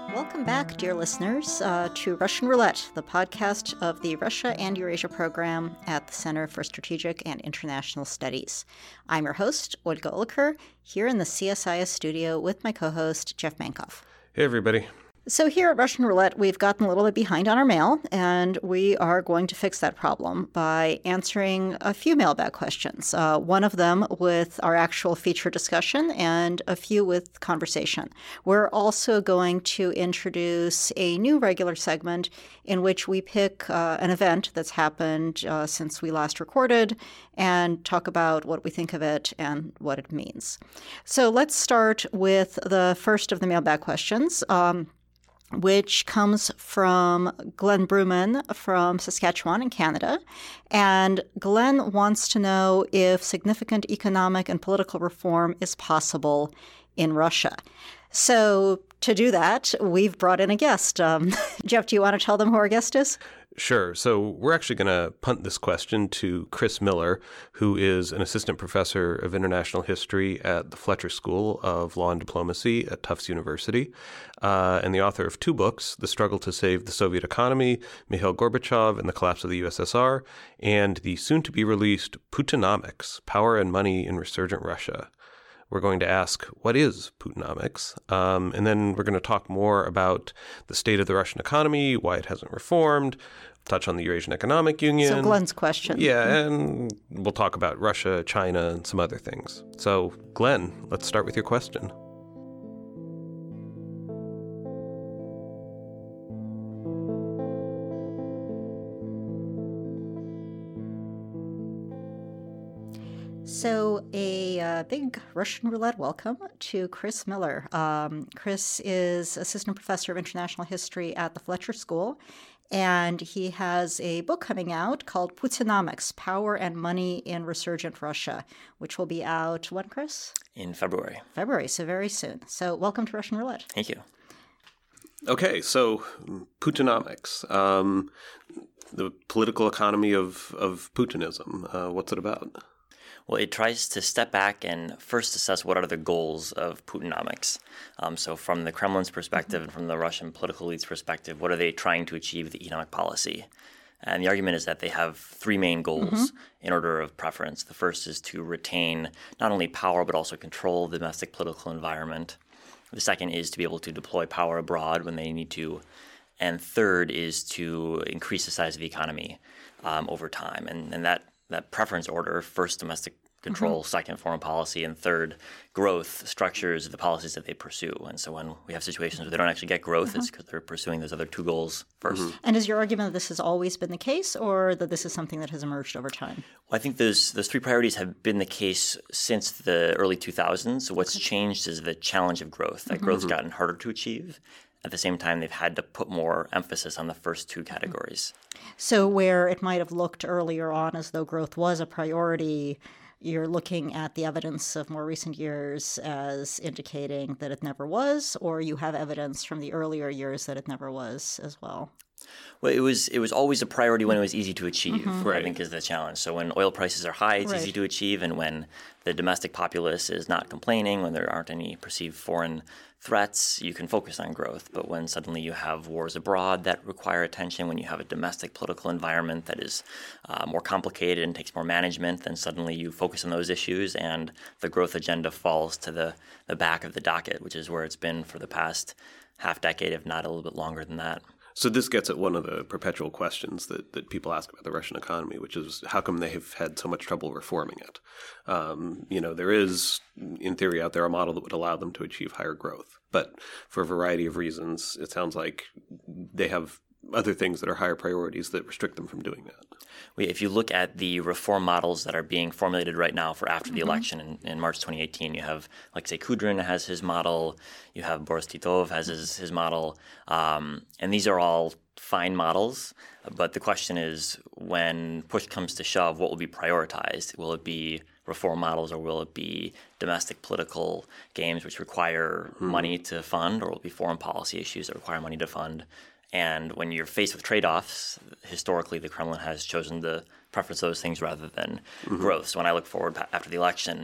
Welcome back, dear listeners, to Russian Roulette, the podcast of the Russia and Eurasia program at the Center for Strategic and International Studies. I'm your host, Olga Oliker, here in the CSIS studio with my co-host, Jeff Mankoff. Hey, everybody. So here at Russian Roulette, we've gotten a little bit behind on our mail, and we are going to fix that problem by answering a few mailbag questions, one of them with our actual feature discussion and a few with conversation. We're also going to introduce a new regular segment in which we pick an event that's happened since we last recorded and talk about what we think of it and what it means. So let's start with the first of the mailbag questions, which comes from Glenn Bruman from Saskatchewan in Canada. And Glenn wants to know if significant economic and political reform is possible in Russia. So to do that, we've brought in a guest. Jeff, do you want to tell them who our guest is? Sure. So we're actually going to punt this question to Chris Miller, who is an assistant professor of international history at the Fletcher School of Law and Diplomacy at Tufts University, and the author of two books, The Struggle to Save the Soviet Economy, Mikhail Gorbachev and the Collapse of the USSR, and the soon-to-be-released Putinomics, Power and Money in Resurgent Russia. We're going to ask, what is Putinomics? And then we're going to talk more about the state of the Russian economy, why it hasn't reformed, touch on the Eurasian Economic Union. So Glenn's question. Yeah, and we'll talk about Russia, China, and some other things. So, Glenn, let's start with your question. So a big Russian Roulette welcome to Chris Miller. Chris is assistant professor of international history at the Fletcher School, and he has a book coming out called Putinomics, Power and Money in Resurgent Russia, which will be out, when, Chris? In February. February, so very soon. So welcome to Russian Roulette. Thank you. Okay, so Putinomics, the political economy of Putinism. What's it about? Well, it tries to step back and first assess what are the goals of Putinomics. So from the Kremlin's perspective and from the Russian political elite's perspective, what are they trying to achieve with the economic policy? And the argument is that they have three main goals in order of preference. The first is to retain not only power but also control the domestic political environment. The second is to be able to deploy power abroad when they need to. And third is to increase the size of the economy over time. And that preference order, first domestic control, second foreign policy, and third growth, structures the policies that they pursue. And so when we have situations where they don't actually get growth, it's because they're pursuing those other two goals first. And is your argument that this has always been the case, or that this is something that has emerged over time? Well, I think those three priorities have been the case since the early 2000s. So what's changed is the challenge of growth. That growth's gotten harder to achieve. At the same time, they've had to put more emphasis on the first two categories. So where it might have looked earlier on as though growth was a priority, you're looking at the evidence of more recent years as indicating that it never was, or you have evidence from the earlier years that it never was as well? Well, it was always a priority when it was easy to achieve, I think is the challenge. So when oil prices are high, it's easy to achieve, and when the domestic populace is not complaining, when there aren't any perceived foreign threats, you can focus on growth. But when suddenly you have wars abroad that require attention, when you have a domestic political environment that is more complicated and takes more management, then suddenly you focus on those issues and the growth agenda falls to the back of the docket, which is where it's been for the past half decade, if not a little bit longer than that. So this gets at one of the perpetual questions that people ask about the Russian economy, which is how come they have had so much trouble reforming it? There is, in theory, out there a model that would allow them to achieve higher growth. But for a variety of reasons, it sounds like they have other things that are higher priorities that restrict them from doing that. If you look at the reform models that are being formulated right now for after the election in March 2018, you have Alexei Kudrin has his model, you have Boris Titov has his model, and these are all fine models. But the question is, when push comes to shove, what will be prioritized? Will it be reform models, or will it be domestic political games which require money to fund, or will it be foreign policy issues that require money to fund? And when you're faced with trade-offs, historically the Kremlin has chosen to preference those things rather than growth. So when I look forward after the election,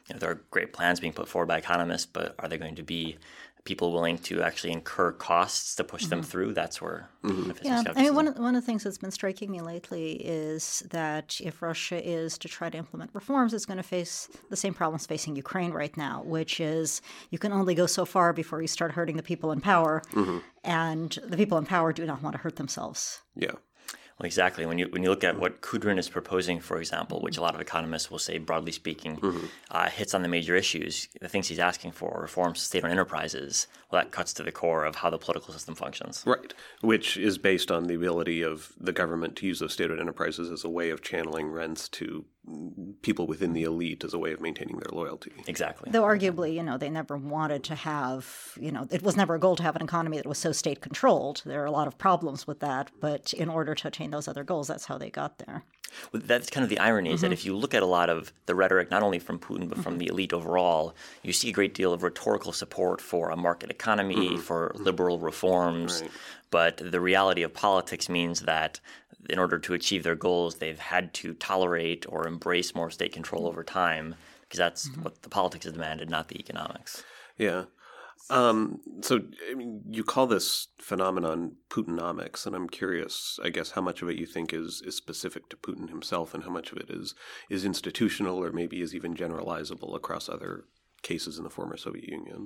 there are great plans being put forward by economists, but are they going to be people willing to actually incur costs to push them through? That's where one of the things that's been striking me lately is that if Russia is to try to implement reforms, it's going to face the same problems facing Ukraine right now, which is you can only go so far before you start hurting the people in power, and the people in power do not want to hurt themselves. Yeah. Well, exactly. When you look at what Kudrin is proposing, for example, which a lot of economists will say, broadly speaking, hits on the major issues, the things he's asking for, reforms to state-owned enterprises, well, that cuts to the core of how the political system functions. Right, which is based on the ability of the government to use those state-owned enterprises as a way of channeling rents to people within the elite as a way of maintaining their loyalty. Exactly. Though arguably, they never wanted to have, it was never a goal to have an economy that was so state-controlled. There are a lot of problems with that, but in order to attain those other goals, that's how they got there. Well, that's kind of the irony is that if you look at a lot of the rhetoric, not only from Putin, but from the elite overall, you see a great deal of rhetorical support for a market economy, for liberal reforms. Right. But the reality of politics means that in order to achieve their goals, they've had to tolerate or embrace more state control over time, because that's what the politics has demanded, not the economics. Yeah. So, you call this phenomenon Putinomics, and I'm curious, I guess, how much of it you think is specific to Putin himself and how much of it is institutional or maybe is even generalizable across other cases in the former Soviet Union?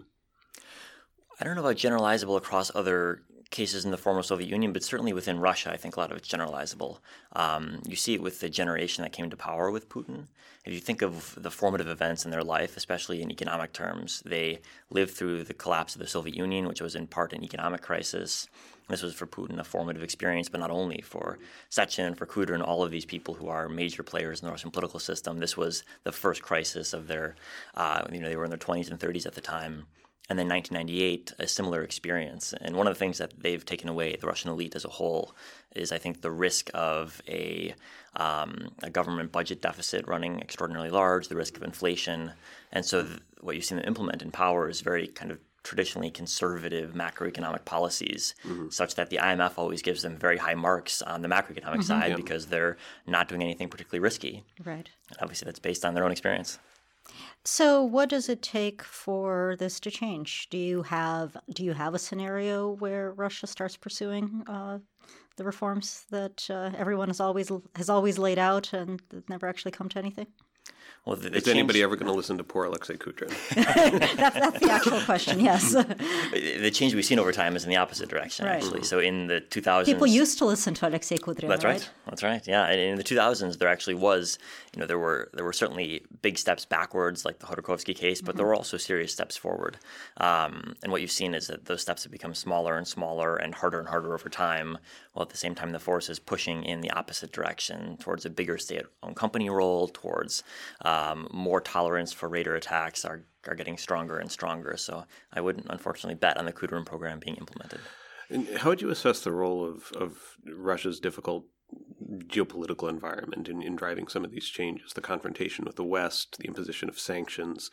I don't know about generalizable across other cases in the former Soviet Union, but certainly within Russia, I think a lot of it's generalizable. You see it with the generation that came to power with Putin. If you think of the formative events in their life, especially in economic terms, they lived through the collapse of the Soviet Union, which was in part an economic crisis. This was for Putin a formative experience, but not only for Sechin, for Kudrin, all of these people who are major players in the Russian political system. This was the first crisis of their, they were in their 20s and 30s at the time. And then 1998, a similar experience. And one of the things that they've taken away, the Russian elite as a whole, is I think the risk of a government budget deficit running extraordinarily large, the risk of inflation. And so what you've seen them implement in power is very kind of traditionally conservative macroeconomic policies, such that the IMF always gives them very high marks on the macroeconomic side because they're not doing anything particularly risky. Right. Obviously, that's based on their own experience. So what does it take for this to change? Do you have a scenario where Russia starts pursuing the reforms that everyone has always laid out and that never actually come to anything? Well, is anybody ever going to listen to poor Alexei Kudrin? that's the actual question, yes. The change we've seen over time is in the opposite direction, actually. So in the 2000s... People used to listen to Alexei Kudrin, right? That's right, yeah. And in the 2000s, there actually was, there were certainly big steps backwards, like the Khodorkovsky case, but there were also serious steps forward. And what you've seen is that those steps have become smaller and smaller and harder over time, while at the same time the force is pushing in the opposite direction towards a bigger state-owned company role, towards more tolerance for raider attacks are getting stronger and stronger. So I wouldn't, unfortunately, bet on the Kudrin program being implemented. And how would you assess the role of Russia's difficult geopolitical environment in driving some of these changes? The confrontation with the West, the imposition of sanctions,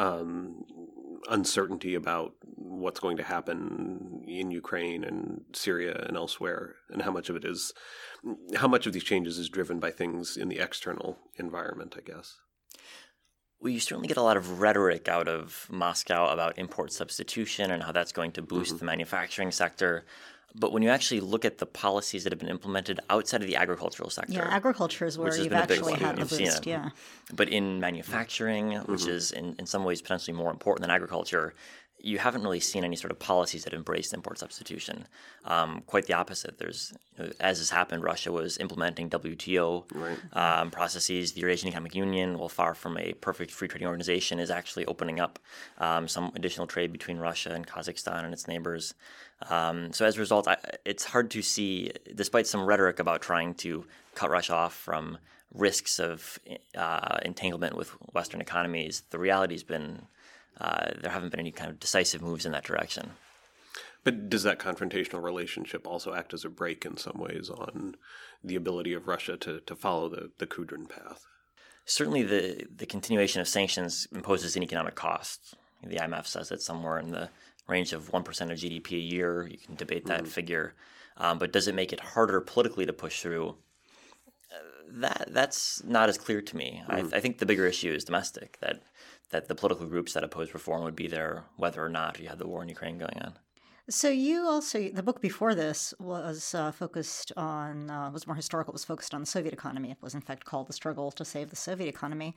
uncertainty about what's going to happen in Ukraine and Syria and elsewhere, and how much of these changes is driven by things in the external environment, I guess? Well, you certainly get a lot of rhetoric out of Moscow about import substitution and how that's going to boost the manufacturing sector. But when you actually look at the policies that have been implemented outside of the agricultural sector... Yeah, agriculture is where you've actually had the boost, yeah. But in manufacturing, which is in some ways potentially more important than agriculture, you haven't really seen any sort of policies that embrace import substitution. Quite the opposite. There's, as has happened, Russia was implementing WTO processes. The Eurasian Economic Union, while far from a perfect free trading organization, is actually opening up some additional trade between Russia and Kazakhstan and its neighbors. So as a result, it's hard to see, despite some rhetoric about trying to cut Russia off from risks of entanglement with Western economies, the reality has been there haven't been any kind of decisive moves in that direction. But does that confrontational relationship also act as a brake in some ways on the ability of Russia to follow the Kudrin path? Certainly the continuation of sanctions imposes an economic cost. The IMF says it's somewhere in the range of 1% of GDP a year. You can debate that figure. But does it make it harder politically to push through? That's not as clear to me. I think the bigger issue is domestic, that that the political groups that oppose reform would be there whether or not you had the war in Ukraine going on. So you also, the book before this was focused on, was more historical, was focused on the Soviet economy. It was in fact called The Struggle to Save the Soviet Economy.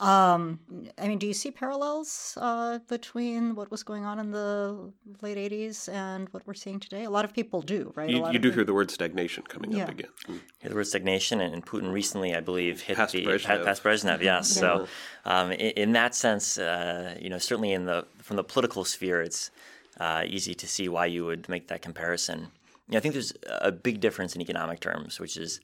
Do you see parallels between what was going on in the late 80s and what we're seeing today? A lot of people do, right? You do hear the word stagnation coming up again. Hear the word stagnation, and Putin recently, I believe, hit past Brezhnev, yes. So in that sense, certainly from the political sphere, it's easy to see why you would make that comparison. I think there's a big difference in economic terms, which is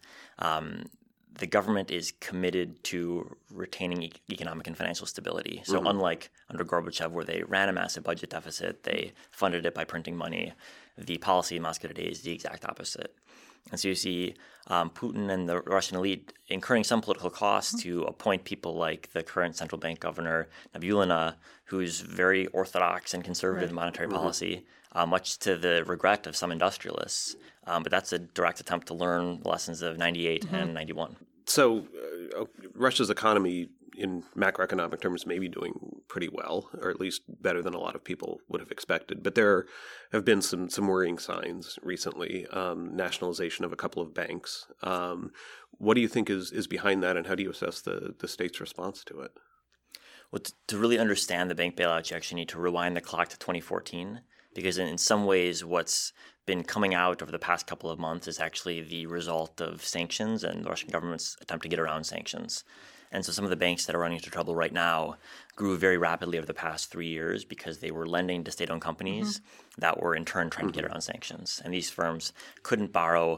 the government is committed to retaining economic and financial stability. So unlike under Gorbachev, where they ran a massive budget deficit, they funded it by printing money, the policy in Moscow today is the exact opposite. And so you see Putin and the Russian elite incurring some political costs to appoint people like the current central bank governor, Nabiullina, who's very orthodox and conservative in monetary policy, much to the regret of some industrialists. But that's a direct attempt to learn the lessons of 98 and 91. So Russia's economy in macroeconomic terms may be doing pretty well, or at least better than a lot of people would have expected. But there have been some worrying signs recently, nationalization of a couple of banks. What do you think is behind that, and how do you assess the state's response to it? Well, to really understand the bank bailout, you actually need to rewind the clock to 2014, because in some ways what's been coming out over the past couple of months is actually the result of sanctions and the Russian government's attempt to get around sanctions. And so some of the banks that are running into trouble right now grew very rapidly over the past 3 years because they were lending to state-owned companies that were in turn trying to get around sanctions. And these firms couldn't borrow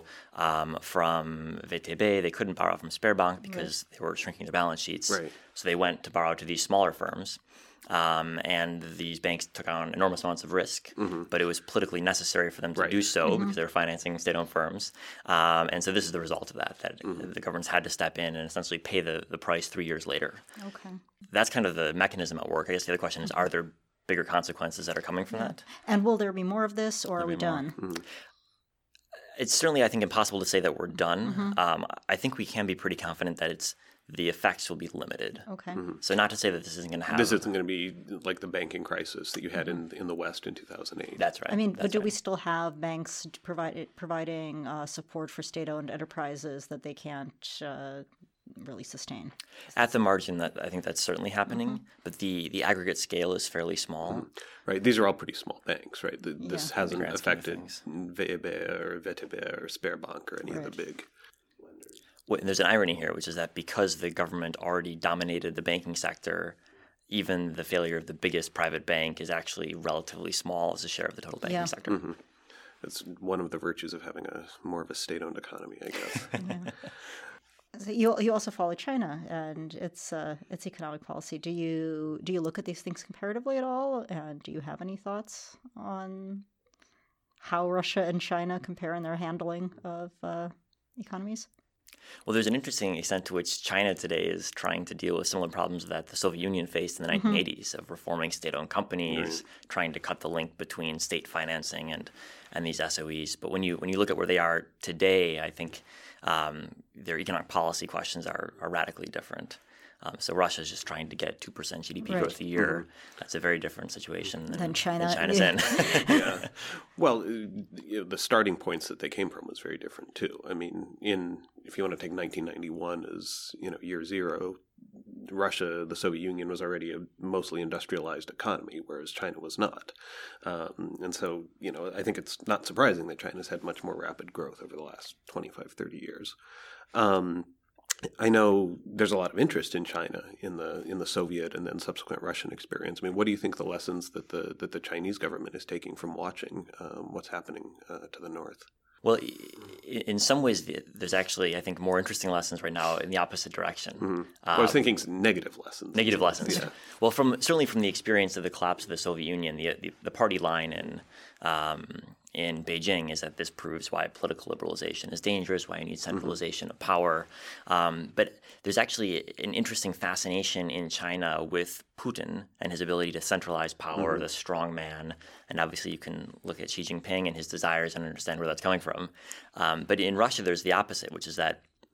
from VTB, they couldn't borrow from Sberbank because they were shrinking their balance sheets. Right. So they went to borrow to these smaller firms. And these banks took on enormous amounts of risk, but it was politically necessary for them to do so because they were financing state-owned firms. And so this is the result of that the governments had to step in and essentially pay the price 3 years later. Okay. That's kind of the mechanism at work. I guess the other question is, are there bigger consequences that are coming from that? And will there be more of this, or are we done? It's certainly, I think, impossible to say that we're done. I think we can be pretty confident that the effects will be limited. Okay. So not to say that this isn't going to happen. This isn't going to be like the banking crisis that you had in the West in 2008. That's right. But do we still have banks providing support for state-owned enterprises that they can't really sustain? At the margin, I think that's certainly happening, but the aggregate scale is fairly small. Right. These are all pretty small banks, right? This hasn't affected VEB or VTB or Sberbank or any of the big lenders. Well, there's an irony here, which is that because the government already dominated the banking sector, even the failure of the biggest private bank is actually relatively small as a share of the total banking sector. That's one of the virtues of having more of a state-owned economy, I guess. So you also follow China and its economic policy. Do you look at these things comparatively at all? And do you have any thoughts on how Russia and China compare in their handling of economies? Well, there's an interesting extent to which China today is trying to deal with similar problems that the Soviet Union faced in the 1980s of reforming state-owned companies, trying to cut the link between state financing and these SOEs. But when you look at where they are today, I think their economic policy questions are radically different. So Russia is just trying to get 2% GDP growth a year. That's a very different situation than China's in. Yeah. Well, the starting points that they came from was very different too. I mean, if you want to take 1991 as year zero, Russia, the Soviet Union, was already a mostly industrialized economy, whereas China was not. And so, I think it's not surprising that China's had much more rapid growth over the last 25, 30 years. I know there's a lot of interest in China in the Soviet and then subsequent Russian experience. I mean, what do you think the lessons that the Chinese government is taking from watching what's happening to the north? Well, in some ways, there's actually, I think, more interesting lessons right now in the opposite direction. I was thinking negative lessons. Negative lessons. Yeah. Well, certainly from the experience of the collapse of the Soviet Union, the party line in Beijing is that this proves why political liberalization is dangerous, why you need centralization of power. But there's actually an interesting fascination in China with Putin and his ability to centralize power, the strong man. And obviously you can look at Xi Jinping and his desires and understand where that's coming from. But in Russia, there's the opposite, which is that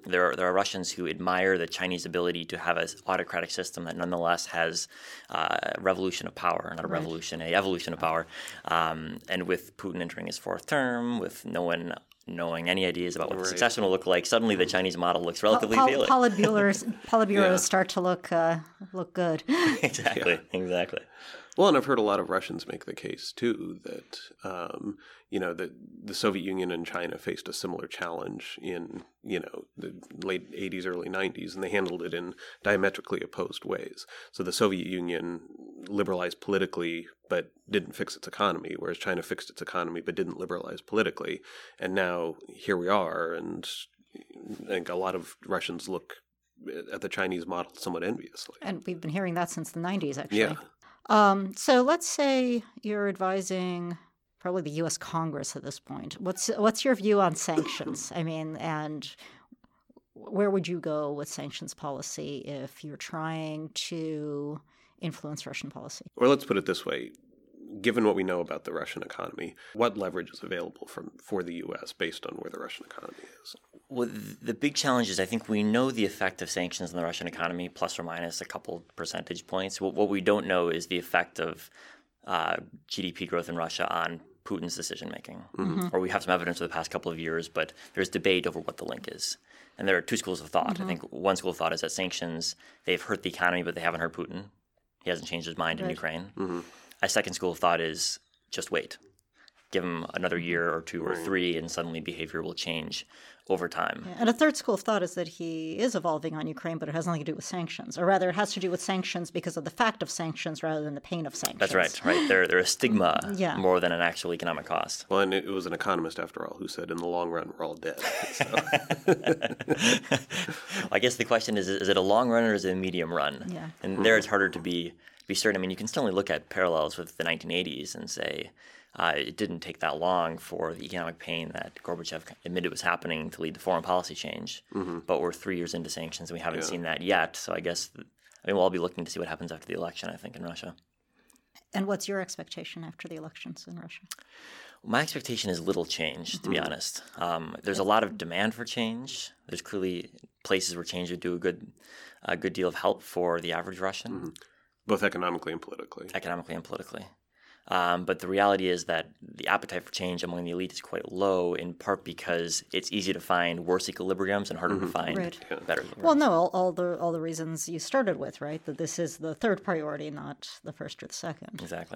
There are Russians who admire the Chinese ability to have an autocratic system that nonetheless has a revolution of power, not a revolution, an evolution of power. And with Putin entering his fourth term, with no one knowing any ideas about what the succession will look like, suddenly the Chinese model looks relatively appealing. Politburos start to look good. Exactly. Well, and I've heard a lot of Russians make the case, too, that, that the Soviet Union and China faced a similar challenge in, the late 80s, early 90s, and they handled it in diametrically opposed ways. So the Soviet Union liberalized politically but didn't fix its economy, whereas China fixed its economy but didn't liberalize politically. And now here we are, and I think a lot of Russians look at the Chinese model somewhat enviously. And we've been hearing that since the 90s, actually. Yeah. So let's say you're advising probably the U.S. Congress at this point. What's your view on sanctions? I mean, and where would you go with sanctions policy if you're trying to influence Russian policy? Or let's put it this way. Given what we know about the Russian economy, what leverage is available for the U.S. based on where the Russian economy is? Well, the big challenge is I think we know the effect of sanctions on the Russian economy, plus or minus a couple percentage points. What we don't know is the effect of GDP growth in Russia on Putin's decision-making. Or we have some evidence for the past couple of years, but there's debate over what the link is. And there are two schools of thought. I think one school of thought is that sanctions, they've hurt the economy, but they haven't hurt Putin. He hasn't changed his mind in Ukraine. A second school of thought is just wait. Give him another year or two or three, and suddenly behavior will change over time. Yeah. And a third school of thought is that he is evolving on Ukraine, but it has nothing to do with sanctions. Or rather, it has to do with sanctions because of the fact of sanctions rather than the pain of sanctions. That's right. They're a stigma more than an actual economic cost. Well, and it was an economist, after all, who said, in the long run, we're all dead. So. I guess the question is it a long run or is it a medium run? Yeah. And there it's harder to be certain. I mean, you can certainly look at parallels with the 1980s and say it didn't take that long for the economic pain that Gorbachev admitted was happening to lead to foreign policy change. But we're 3 years into sanctions and we haven't seen that yet. So I guess we'll all be looking to see what happens after the election, I think, in Russia. And what's your expectation after the elections in Russia? My expectation is little change, to be honest. There's a lot of demand for change. There's clearly places where change would do a good deal of help for the average Russian. Both economically and politically. But the reality is that the appetite for change among the elite is quite low, in part because it's easy to find worse equilibriums and harder to find better. Well, no, all the reasons you started with, right? That this is the third priority, not the first or the second. Exactly.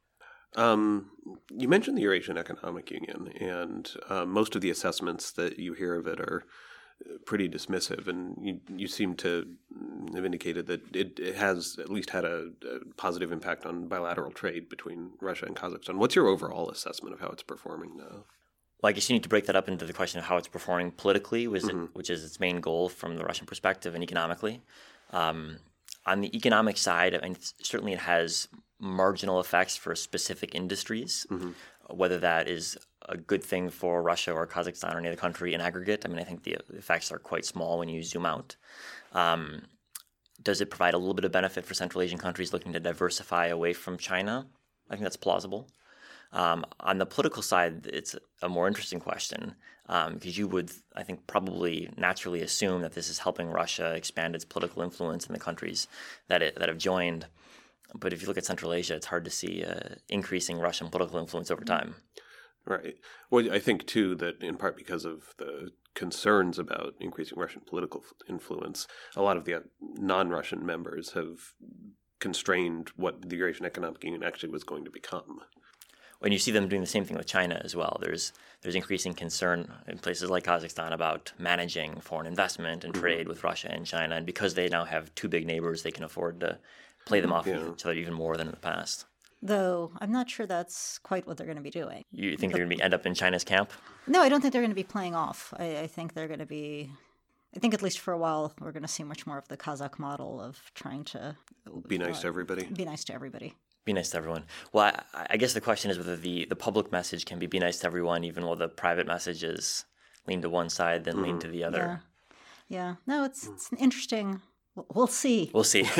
You mentioned the Eurasian Economic Union, and most of the assessments that you hear of it are pretty dismissive, and you seem to have indicated that it has at least had a positive impact on bilateral trade between Russia and Kazakhstan. What's your overall assessment of how it's performing now? Well, I guess you need to break that up into the question of how it's performing politically, which is its main goal from the Russian perspective, and economically. On the economic side, I mean, certainly it has marginal effects for specific industries, whether that is a good thing for Russia or Kazakhstan or any other country in aggregate. I mean, I think the effects are quite small when you zoom out. Does it provide a little bit of benefit for Central Asian countries looking to diversify away from China? I think that's plausible. On the political side, it's a more interesting question because you would, I think, probably naturally assume that this is helping Russia expand its political influence in the countries that have joined. But if you look at Central Asia, it's hard to see increasing Russian political influence over time. Right. Well, I think, too, that in part because of the concerns about increasing Russian political influence, a lot of the non-Russian members have constrained what the Eurasian Economic Union actually was going to become. When you see them doing the same thing with China as well, there's increasing concern in places like Kazakhstan about managing foreign investment and trade with Russia and China. And because they now have two big neighbors, they can afford to play them off each other even more than in the past. Though I'm not sure that's quite what they're going to be doing. You think they're going to end up in China's camp? No, I don't think they're going to be playing off. I think they're going to be... I think at least for a while, we're going to see much more of the Kazakh model of trying to... Be nice to everybody. Be nice to everybody. Be nice to everyone. Well, I guess the question is whether the public message can be nice to everyone, even while the private messages lean to one side, then lean to the other. Yeah. No, it's an interesting... We'll see. We'll see.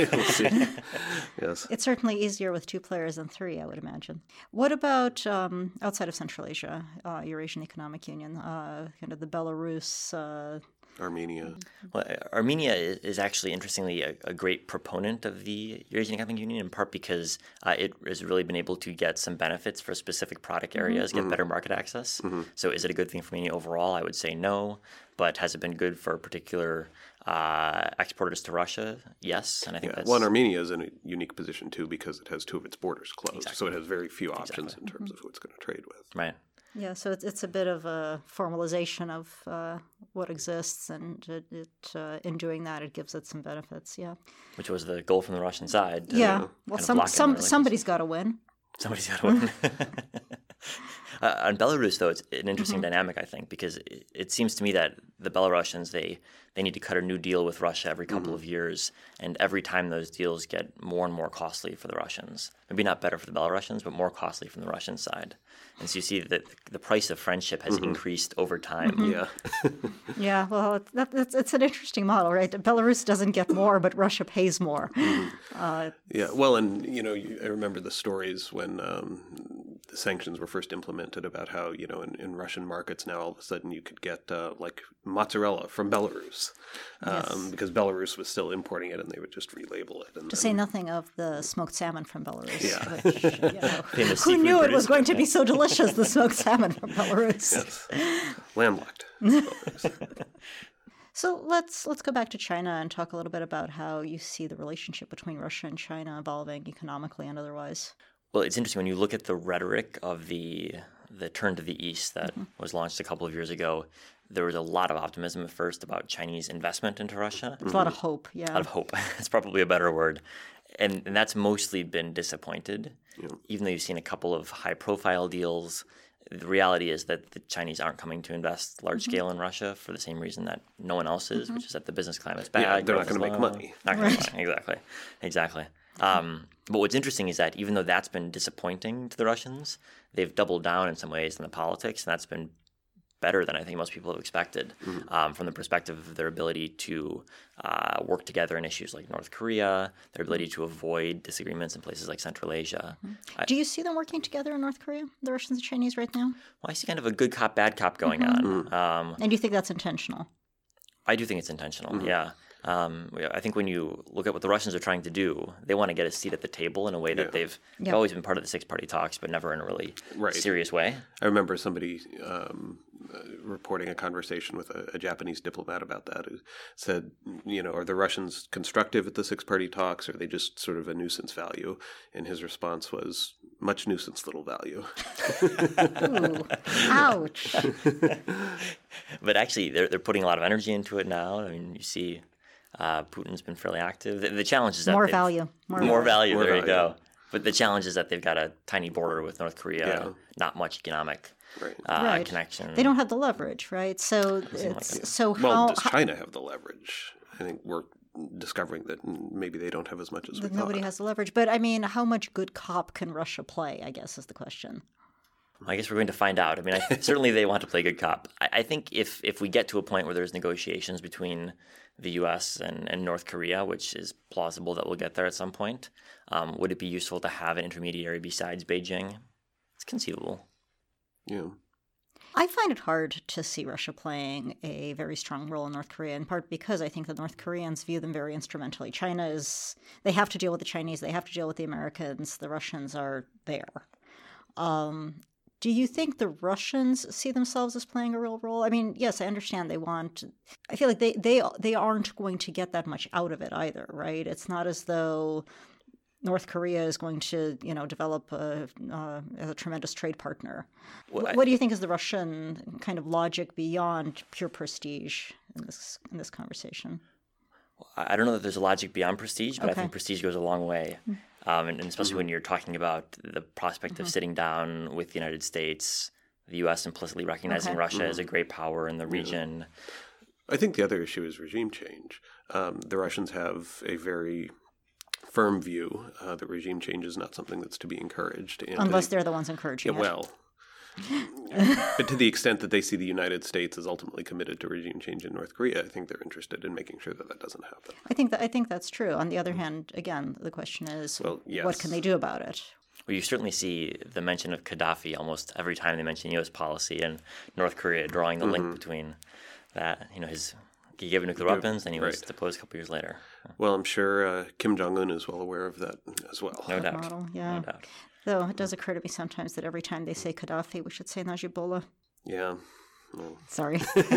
Yes. It's certainly easier with 2 players than 3, I would imagine. What about outside of Central Asia, Eurasian Economic Union, kind of the Belarus, Armenia. Well, Armenia is actually, interestingly, a great proponent of the Eurasian Economic Union, in part because it has really been able to get some benefits for specific product areas, get better market access. So is it a good thing for Armenia overall? I would say no. But has it been good for particular exporters to Russia? Yes. And I think that's... Well, Armenia is in a unique position, too, because it has two of its borders closed. So it has very few options in terms of who it's going to trade with. Right. Yeah, so it's a bit of a formalization of what exists, and in doing that, it gives it some benefits. Yeah, which was the goal from the Russian side. Yeah, well, somebody's got to win. Somebody's got to win. On Belarus, though, it's an interesting dynamic, I think, because it seems to me that the Belarusians, they need to cut a new deal with Russia every couple of years, and every time those deals get more and more costly for the Russians. Maybe not better for the Belarusians, but more costly from the Russian side. And so you see that the price of friendship has increased over time. Yeah. Yeah, well, it's an interesting model, right? Belarus doesn't get more, but Russia pays more. Yeah, well, and, I remember the stories when the sanctions were first implemented about how, in Russian markets now all of a sudden you could get, like, mozzarella from Belarus because Belarus was still importing it and they would just relabel it. To say nothing of the smoked salmon from Belarus. Yeah. Which, who knew it was going to be so delicious, the smoked salmon from Belarus? Yes. Landlocked. So let's go back to China and talk a little bit about how you see the relationship between Russia and China evolving economically and otherwise. Well, it's interesting when you look at the rhetoric of the turn to the east that was launched a couple of years ago. There was a lot of optimism at first about Chinese investment into Russia. It's a lot of hope, yeah. A lot of hope. That's probably a better word. And that's mostly been disappointed. Even though you've seen a couple of high-profile deals, the reality is that the Chinese aren't coming to invest large-scale in Russia for the same reason that no one else is, which is that the business climate's bad. Yeah, they're not going to make money. Not going to make money. Exactly. But what's interesting is that even though that's been disappointing to the Russians, they've doubled down in some ways in the politics, and that's been better than I think most people have expected from the perspective of their ability to work together in issues like North Korea, their ability to avoid disagreements in places like Central Asia. Do you see them working together in North Korea, the Russians and Chinese right now? Well, I see kind of a good cop, bad cop going on. And do you think that's intentional? I do think it's intentional, yeah. I think when you look at what the Russians are trying to do, they want to get a seat at the table in a way that they've always been part of the six-party talks, but never in a really serious way. I remember somebody reporting a conversation with a Japanese diplomat about that who said, are the Russians constructive at the six-party talks, or are they just sort of a nuisance value? And his response was, much nuisance, little value. Ooh, ouch. But actually, they're putting a lot of energy into it now. I mean, you see Putin's been fairly active. The challenge is that more value. There you go. But the challenge is that they've got a tiny border with North Korea, not much economic connection. They don't have the leverage, right? So does China have the leverage? I think we're discovering that maybe they don't have as much as we thought. Nobody has the leverage. But I mean, how much good cop can Russia play, I guess, is the question. I guess we're going to find out. I mean, certainly they want to play good cop. I think if we get to a point where there's negotiations between the U.S. and North Korea, which is plausible that we'll get there at some point, would it be useful to have an intermediary besides Beijing? It's conceivable. Yeah. I find it hard to see Russia playing a very strong role in North Korea, in part because I think the North Koreans view them very instrumentally. They have to deal with the Chinese, they have to deal with the Americans, the Russians are there. Do you think the Russians see themselves as playing a real role? I mean, yes, I understand I feel like they aren't going to get that much out of it either, right? It's not as though North Korea is going to, develop as a tremendous trade partner. What do you think is the Russian kind of logic beyond pure prestige in this conversation? I don't know that there's a logic beyond prestige, but I think prestige goes a long way. And especially when you're talking about the prospect of sitting down with the United States, the U.S. implicitly recognizing Russia as a great power in the region. I think the other issue is regime change. The Russians have a very firm view that regime change is not something that's to be encouraged. And unless they're the ones encouraging it. Well, but to the extent that they see the United States as ultimately committed to regime change in North Korea, I think they're interested in making sure that doesn't happen. I think that's true. On the other hand, again, the question is, what can they do about it? Well, you certainly see the mention of Gaddafi almost every time they mention U.S. policy and North Korea, drawing the link between that, his He gave nuclear weapons, and he was deposed a couple years later. Well, I'm sure Kim Jong-un is well aware of that as well. No doubt. Model, yeah. No doubt. Though it does occur to me sometimes that every time they say Gaddafi, we should say Najibullah. Yeah. Well. Sorry.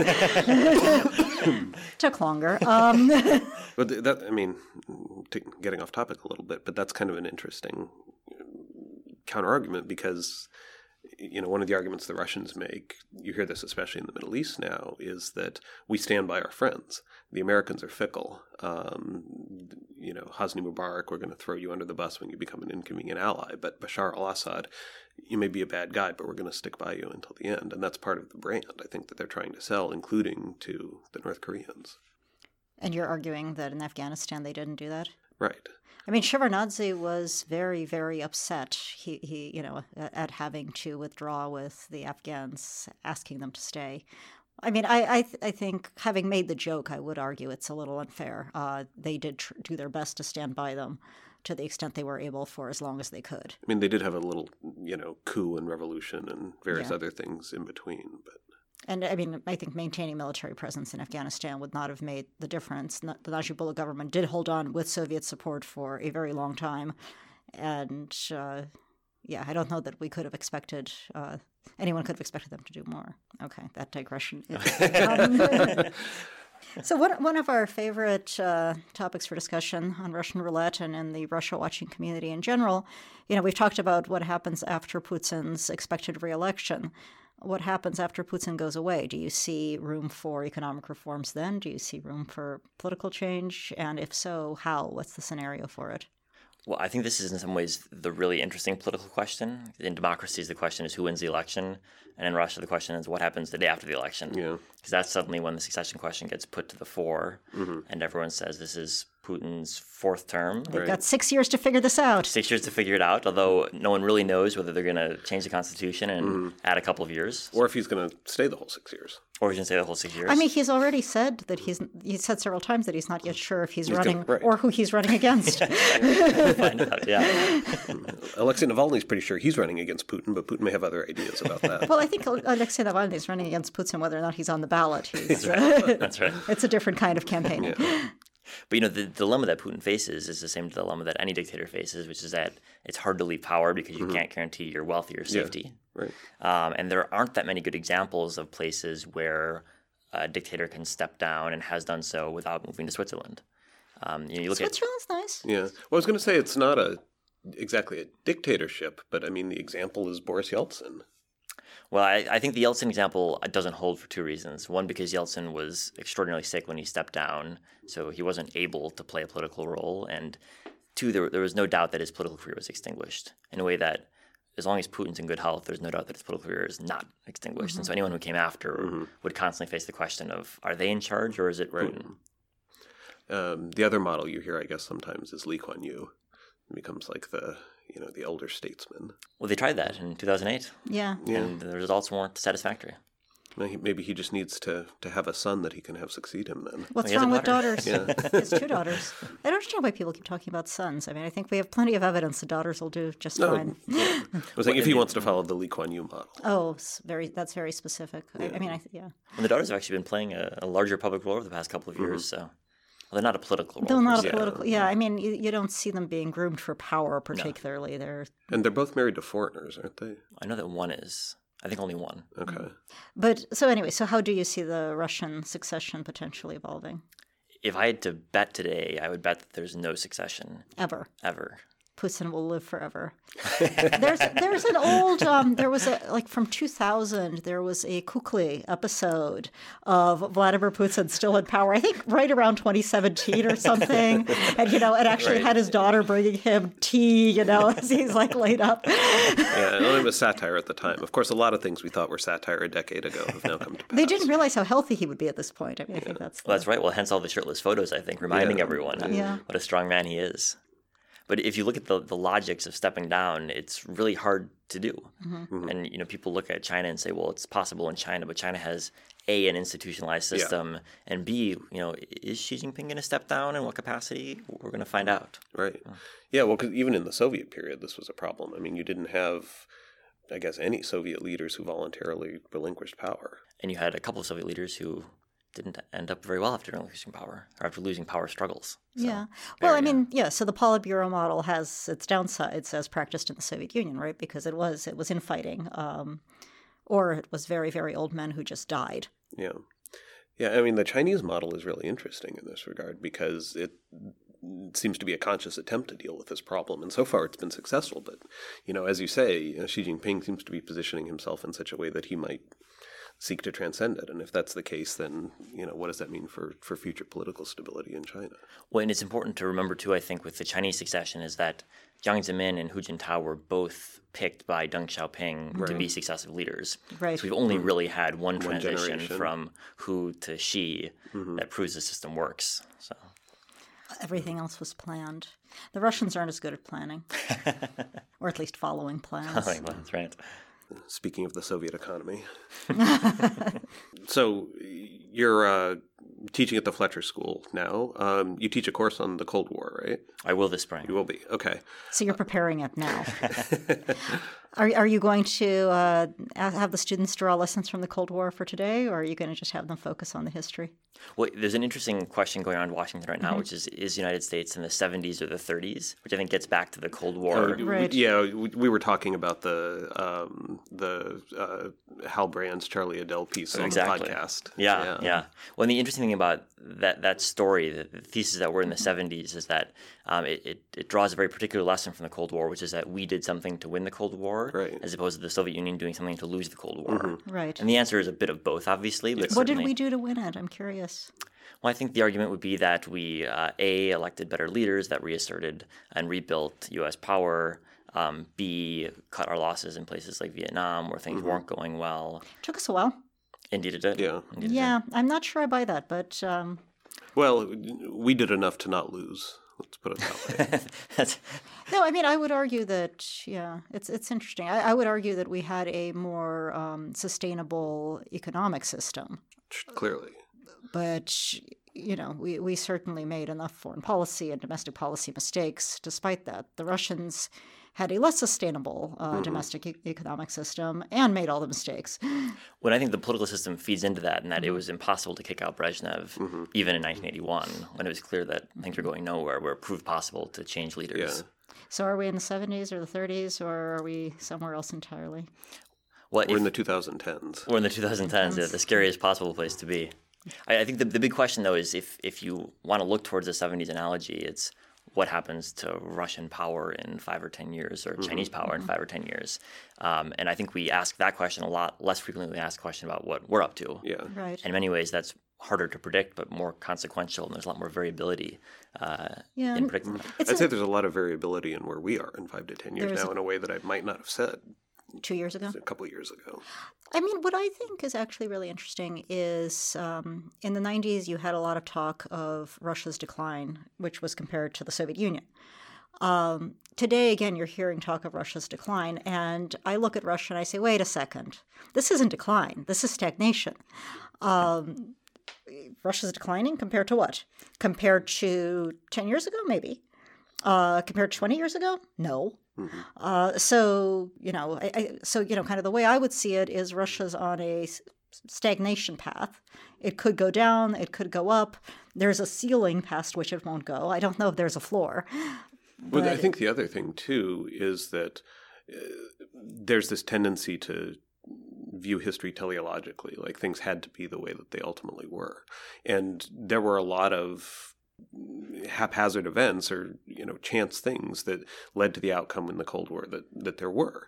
Took longer. But that, I mean, getting off topic a little bit, but that's kind of an interesting counter-argument because, you know, one of the arguments the Russians make, you hear this especially in the Middle East now, is that we stand by our friends. The Americans are fickle. You know, Hosni Mubarak, we're going to throw you under the bus when you become an inconvenient ally. But Bashar al-Assad, you may be a bad guy, but we're going to stick by you until the end. And that's part of the brand, I think, that they're trying to sell, including to the North Koreans. And you're arguing that in Afghanistan they didn't do that? Right. I mean, Shevardnadze was very, very upset. He, you know, at having to withdraw with the Afghans, asking them to stay. I mean, I think having made the joke, I would argue it's a little unfair. They did do their best to stand by them to the extent they were able for as long as they could. I mean, they did have a little, you know, coup and revolution and various other things in between, but. And I mean, I think maintaining military presence in Afghanistan would not have made the difference. The Najibullah government did hold on with Soviet support for a very long time. And yeah, I don't know that we could have expected, anyone could have expected them to do more. Okay, that digression. So one of our favorite topics for discussion on Russian roulette and in the Russia watching community in general, you know, we've talked about what happens after Putin's expected re-election. What happens after Putin goes away? Do you see room for economic reforms then? Do you see room for political change? And if so, how? What's the scenario for it? Well, I think this is in some ways the really interesting political question. In democracies, the question is who wins the election. And in Russia, the question is what happens the day after the election. Yeah. Because that's suddenly when the succession question gets put to the fore. Mm-hmm. And everyone says this is Putin's fourth term. They've got 6 years to figure this out. 6 years to figure it out, although no one really knows whether they're going to change the constitution and add a couple of years. Or if he's going to stay the whole 6 years. Or he's going to stay the whole 6 years. I mean, he's already said that he said several times that he's not yet sure if he's running or who he's running against. We'll find out, yeah. Alexei Navalny's pretty sure he's running against Putin, but Putin may have other ideas about that. Well, I think Alexei Navalny is running against Putin whether or not he's on the ballot. That's right. That's right. It's a different kind of campaign. Yeah. But, you know, the dilemma that Putin faces is the same dilemma that any dictator faces, which is that it's hard to leave power because you can't guarantee your wealth or your safety. Yeah, right. And there aren't that many good examples of places where a dictator can step down and has done so without moving to Switzerland. You look Switzerland's nice. Yeah. Well, I was going to say it's not exactly a dictatorship, but I mean, the example is Boris Yeltsin. Well, I think the Yeltsin example doesn't hold for two reasons. One, because Yeltsin was extraordinarily sick when he stepped down, so he wasn't able to play a political role. And two, there was no doubt that his political career was extinguished in a way that as long as Putin's in good health, there's no doubt that his political career is not extinguished. Mm-hmm. And so anyone who came after would constantly face the question of, are they in charge or is it Putin? The other model you hear, I guess, sometimes is Lee Kuan Yew. It becomes like the elder statesman. Well, they tried that in 2008. Yeah. And the results weren't satisfactory. Maybe he just needs to have a son that he can have succeed him then. What's wrong with daughters? Yeah. He has 2 daughters. I don't understand why people keep talking about sons. I mean, I think we have plenty of evidence that daughters will do just fine. Yeah. I was thinking if he wants to follow the Lee Kuan Yew model. Oh, that's very specific. Yeah. I mean, yeah. And the daughters have actually been playing a larger public role over the past couple of years, so... Well, they're not a political role. They're not a political... Yeah, I mean, you don't see them being groomed for power particularly. No. And they're both married to foreigners, aren't they? I know that one is. I think only one. Okay. But, so anyway, so how do you see the Russian succession potentially evolving? If I had to bet today, I would bet that there's no succession. Ever. Putin will live forever. There's an old, there was from 2000, there was a Kukli episode of Vladimir Putin still in power, I think right around 2017 or something. And, it actually had his daughter bringing him tea, as he's laid up. Yeah, it was satire at the time. Of course, a lot of things we thought were satire a decade ago have now come to pass. They didn't realize how healthy he would be at this point. I mean, I think that's... Well, that's right. Well, hence all the shirtless photos, I think, reminding everyone what a strong man he is. But if you look at the logics of stepping down, it's really hard to do. Mm-hmm. And, people look at China and say, well, it's possible in China, but China has A, an institutionalized system, and B, is Xi Jinping going to step down? In what capacity? We're going to find out. Right. Yeah, well, because even in the Soviet period, this was a problem. I mean, you didn't have, I guess, any Soviet leaders who voluntarily relinquished power. And you had a couple of Soviet leaders who didn't end up very well after losing power, or after losing power struggles. So, yeah. Well, I mean, so the Politburo model has its downsides as practiced in the Soviet Union, right? Because it was infighting, or it was very, very old men who just died. Yeah. Yeah, I mean, the Chinese model is really interesting in this regard because it seems to be a conscious attempt to deal with this problem. And so far it's been successful. But, as you say, Xi Jinping seems to be positioning himself in such a way that he might seek to transcend it. And if that's the case, then, what does that mean for future political stability in China? Well, and it's important to remember, too, I think, with the Chinese succession is that Jiang Zemin and Hu Jintao were both picked by Deng Xiaoping to be successive leaders. Right. So we've only really had one transition from Hu to Xi that proves the system works. So everything else was planned. The Russians aren't as good at planning, or at least following plans. That's right. Speaking of the Soviet economy. So you're teaching at the Fletcher School now. You teach a course on the Cold War, right? I will this spring. You will be. Okay. So you're preparing it now. Are you going to have the students draw lessons from the Cold War for today, or are you going to just have them focus on the history? Well, there's an interesting question going on in Washington right now, which is the United States in the 70s or the 30s, which I think gets back to the Cold War. Right. We were talking about the Hal Brand's Charlie Adele piece on the podcast. Yeah. Well, and the interesting thing about that story, the thesis that we're in the 70s, is that it draws a very particular lesson from the Cold War, which is that we did something to win the Cold War, as opposed to the Soviet Union doing something to lose the Cold War. Right. And the answer is a bit of both, obviously. But what did we do to win it? I'm curious. Well, I think the argument would be that we, elected better leaders that reasserted and rebuilt U.S. power, B, cut our losses in places like Vietnam where things weren't going well. Took us a while. Indeed it did. Yeah, I'm not sure I buy that, but... Well, we did enough to not lose. Let's put it that way. No, I mean, I would argue that, it's interesting. I would argue that we had a more sustainable economic system. Clearly. But, we certainly made enough foreign policy and domestic policy mistakes. Despite that, the Russians had a less sustainable domestic economic system and made all the mistakes. Well, I think the political system feeds into that, and that it was impossible to kick out Brezhnev even in 1981 when it was clear that things were going nowhere, where it proved possible to change leaders. Yeah. So are we in the 70s or the 30s, or are we somewhere else entirely? Well, we're in the 2010s. We're in the 2010s, the scariest possible place to be. I think the big question, though, is if you want to look towards the 70s analogy, it's what happens to Russian power in 5 or 10 years or Chinese power in 5 or 10 years. And I think we ask that question a lot less frequently than we ask the question about what we're up to. Yeah. Right. And in many ways, that's harder to predict, but more consequential, and there's a lot more variability in predicting that. I'd say there's a lot of variability in where we are in 5 to 10 years now in a way that I might not have said 2 years ago? A couple of years ago. I mean, what I think is actually really interesting is in the 90s, you had a lot of talk of Russia's decline, which was compared to the Soviet Union. Today, again, you're hearing talk of Russia's decline, and I look at Russia and I say, wait a second, this isn't decline, this is stagnation. Russia's declining compared to what? Compared to 10 years ago, maybe. Compared to 20 years ago? No. So kind of the way I would see it is Russia's on a stagnation path. It could go down, it could go up. There's a ceiling past which it won't go. I don't know if there's a floor. Well, I think the other thing, too, is that there's this tendency to view history teleologically, like things had to be the way that they ultimately were. And there were a lot of haphazard events or chance things that led to the outcome in the Cold War that there were.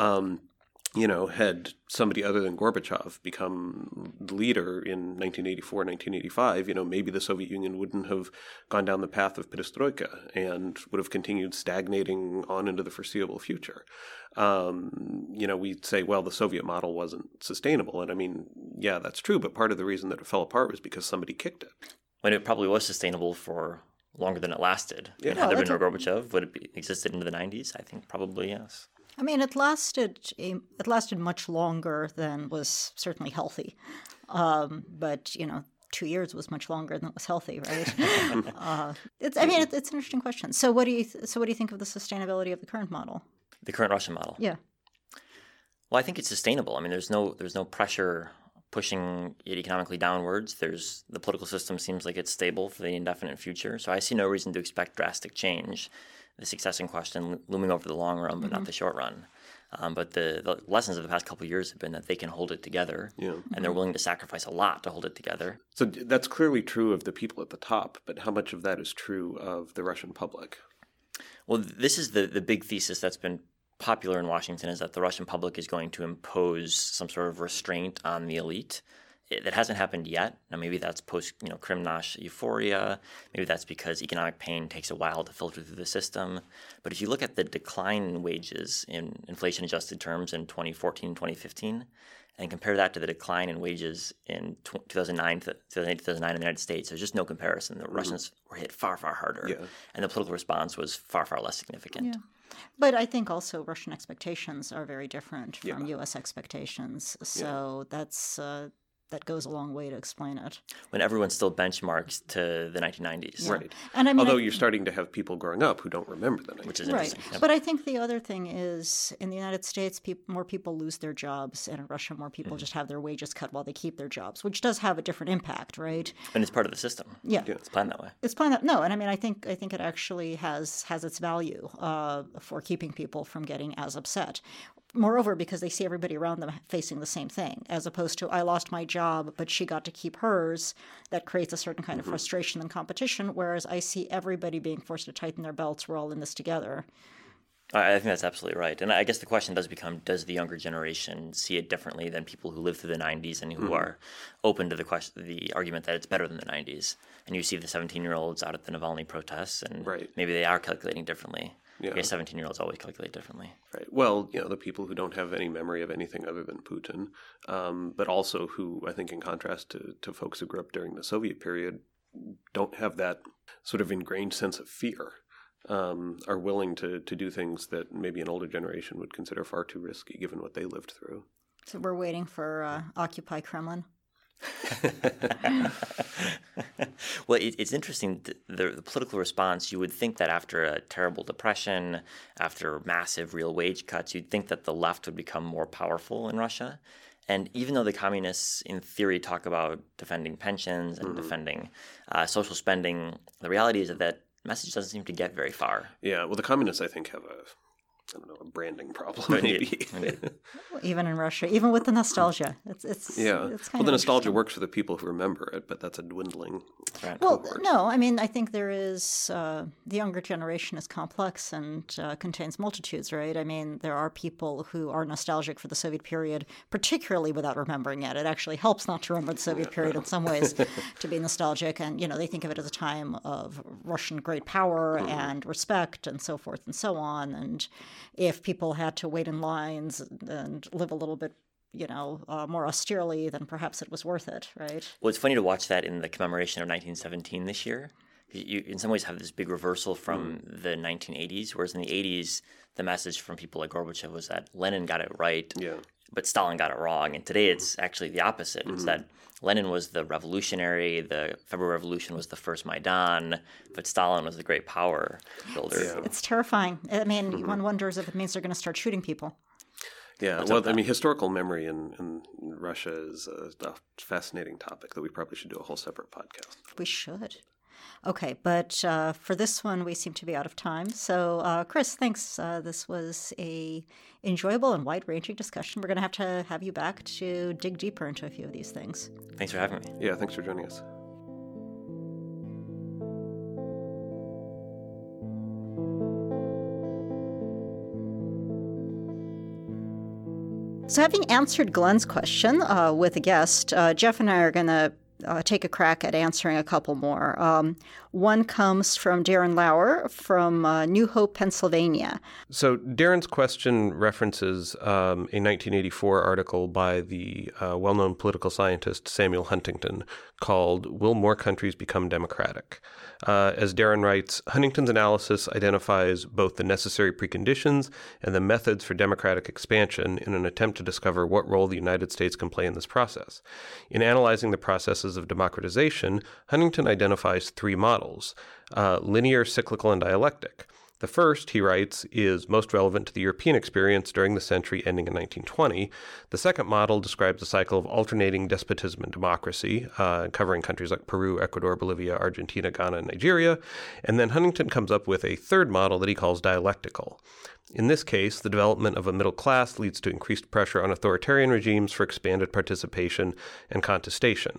Had somebody other than Gorbachev become the leader in 1984, 1985, maybe the Soviet Union wouldn't have gone down the path of perestroika and would have continued stagnating on into the foreseeable future. We'd say, well, the Soviet model wasn't sustainable. And I mean, yeah, that's true. But part of the reason that it fell apart was because somebody kicked it. When it probably was sustainable for longer than it lasted. Yeah. Had there been no Gorbachev, would it existed into the 90s? I think probably yes. I mean, it lasted much longer than was certainly healthy. But 2 years was much longer than was healthy, right? It's an interesting question. So what do you think of the sustainability of the current model? The current Russian model? Yeah. Well, I think it's sustainable. I mean, there's no pressure pushing it economically downwards. The political system seems like it's stable for the indefinite future. So I see no reason to expect drastic change. The succession question looming over the long run, but not the short run. But the lessons of the past couple of years have been that they can hold it together, and they're willing to sacrifice a lot to hold it together. So that's clearly true of the people at the top, but how much of that is true of the Russian public? Well, this is the big thesis that's been popular in Washington, is that the Russian public is going to impose some sort of restraint on the elite. That hasn't happened yet. Now, maybe that's post-Krymnash euphoria. Maybe that's because economic pain takes a while to filter through the system. But if you look at the decline in wages in inflation-adjusted terms in 2014, 2015, and compare that to the decline in wages in 2009 in the United States, there's just no comparison. The Russians were hit far, far harder, and the political response was far, far less significant. Yeah. But I think also Russian expectations are very different from U.S. expectations. So that goes a long way to explain it. When everyone still benchmarks to the 1990s. Right. And I mean, although you're starting to have people growing up who don't remember the 1990s. Which is interesting. Right. But I think the other thing is, in the United States, more people lose their jobs, and in Russia, more people just have their wages cut while they keep their jobs, which does have a different impact, right? And it's part of the system. Yeah. It's planned that way. It's planned that. No, and I mean, I think it actually has its value for keeping people from getting as upset. Moreover, because they see everybody around them facing the same thing, as opposed to, I lost my job, but she got to keep hers. That creates a certain kind of frustration and competition, whereas I see everybody being forced to tighten their belts. We're all in this together. I think that's absolutely right. And I guess the question does become, does the younger generation see it differently than people who lived through the 90s and who are open to the argument that it's better than the 90s? And you see the 17-year-olds out at the Navalny protests, and maybe they are calculating differently. Yeah. I guess 17-year-olds always calculate differently. Right. Well, the people who don't have any memory of anything other than Putin, but also who, I think in contrast to folks who grew up during the Soviet period, don't have that sort of ingrained sense of fear, are willing to do things that maybe an older generation would consider far too risky given what they lived through. So we're waiting for Occupy Kremlin. Well, it's interesting, the political response. You would think that after a terrible depression, after massive real wage cuts, you'd think that the left would become more powerful in Russia. And even though the communists, in theory, talk about defending pensions and defending social spending, the reality is that message doesn't seem to get very far. Yeah, well, the communists, I think, have a branding problem, maybe. Even in Russia, even with the nostalgia. It's well, the nostalgia works for the people who remember it, but that's a dwindling cohort. No, I mean, I think there is, the younger generation is complex and contains multitudes, right? I mean, there are people who are nostalgic for the Soviet period, particularly without remembering it. It actually helps not to remember the Soviet period in some ways to be nostalgic. And, they think of it as a time of Russian great power and respect and so forth and so on. And if people had to wait in lines and live a little bit, more austerely, then perhaps it was worth it, right? Well, it's funny to watch that in the commemoration of 1917 this year. You, in some ways, have this big reversal from the 1980s, whereas in the 80s, the message from people like Gorbachev was that Lenin got it right, but Stalin got it wrong. And today it's actually the opposite. It's that Lenin was the revolutionary, the February Revolution was the first Maidan, but Stalin was the great power builder. Yeah. It's terrifying. I mean, one wonders if it means they're going to start shooting people. Yeah, well, I mean, historical memory in Russia is a fascinating topic that we probably should do a whole separate podcast. We should. Okay, but for this one, we seem to be out of time. So, Chris, thanks. This was a enjoyable and wide-ranging discussion. We're going to have you back to dig deeper into a few of these things. Thanks for having me. Yeah, thanks for joining us. So having answered Glenn's question with a guest, Jeff and I are going to take a crack at answering a couple more. One comes from Darren Lauer from New Hope, Pennsylvania. So Darren's question references a 1984 article by the well-known political scientist Samuel Huntington called "Will More Countries Become Democratic?" As Darren writes, Huntington's analysis identifies both the necessary preconditions and the methods for democratic expansion in an attempt to discover what role the United States can play in this process. In analyzing the processes of democratization, Huntington identifies three models: linear, cyclical, and dialectic. The first, he writes, is most relevant to the European experience during the century ending in 1920. The second model describes a cycle of alternating despotism and democracy, covering countries like Peru, Ecuador, Bolivia, Argentina, Ghana, and Nigeria. And then Huntington comes up with a third model that he calls dialectical. In this case, the development of a middle class leads to increased pressure on authoritarian regimes for expanded participation and contestation.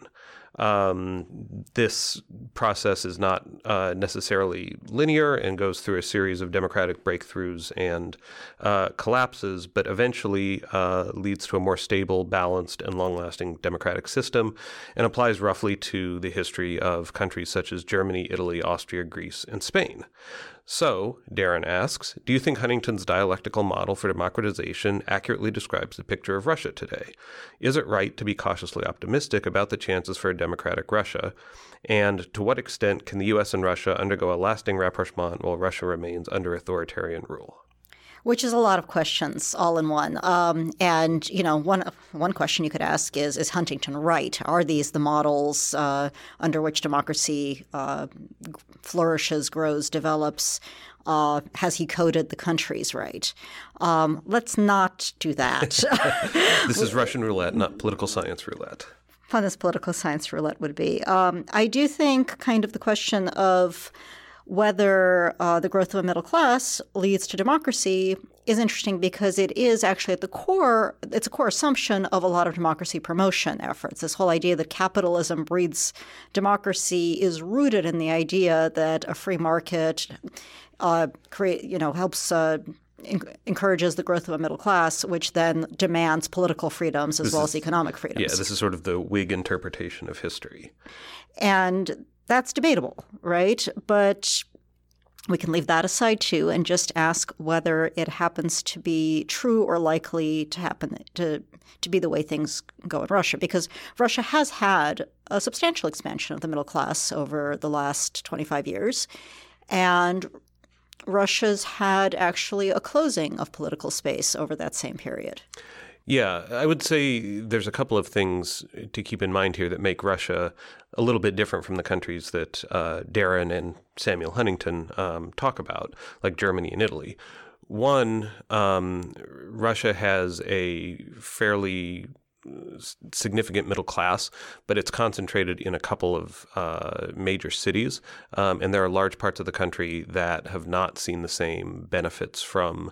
This process is not necessarily linear and goes through a series of democratic breakthroughs and collapses, but eventually leads to a more stable, balanced, and long-lasting democratic system, and applies roughly to the history of countries such as Germany, Italy, Austria, Greece, and Spain. So, Darren asks, do you think Huntington's dialectical model for democratization accurately describes the picture of Russia today? Is it right to be cautiously optimistic about the chances for a democratic Russia? And to what extent can the U.S. and Russia undergo a lasting rapprochement while Russia remains under authoritarian rule? Which is a lot of questions all in one. And, one question you could ask is Huntington right? Are these the models under which democracy flourishes, grows, develops? Has he coded the countries right? Let's not do that. This is Russian roulette, not political science roulette. Fun as political science roulette would be. I do think kind of the question of whether the growth of a middle class leads to democracy is interesting because it is actually at the core, it's a core assumption of a lot of democracy promotion efforts. This whole idea that capitalism breeds democracy is rooted in the idea that a free market helps encourages the growth of a middle class, which then demands political freedoms as well as economic freedoms. Yeah, this is sort of the Whig interpretation of history. And that's debatable, right? But we can leave that aside too and just ask whether it happens to be true or likely to happen to be the way things go in Russia, because Russia has had a substantial expansion of the middle class over the last 25 years. And Russia's had actually a closing of political space over that same period. Yeah, I would say there's a couple of things to keep in mind here that make Russia a little bit different from the countries that Darren and Samuel Huntington talk about, like Germany and Italy. One, Russia has a fairly significant middle class, but it's concentrated in a couple of major cities. And there are large parts of the country that have not seen the same benefits from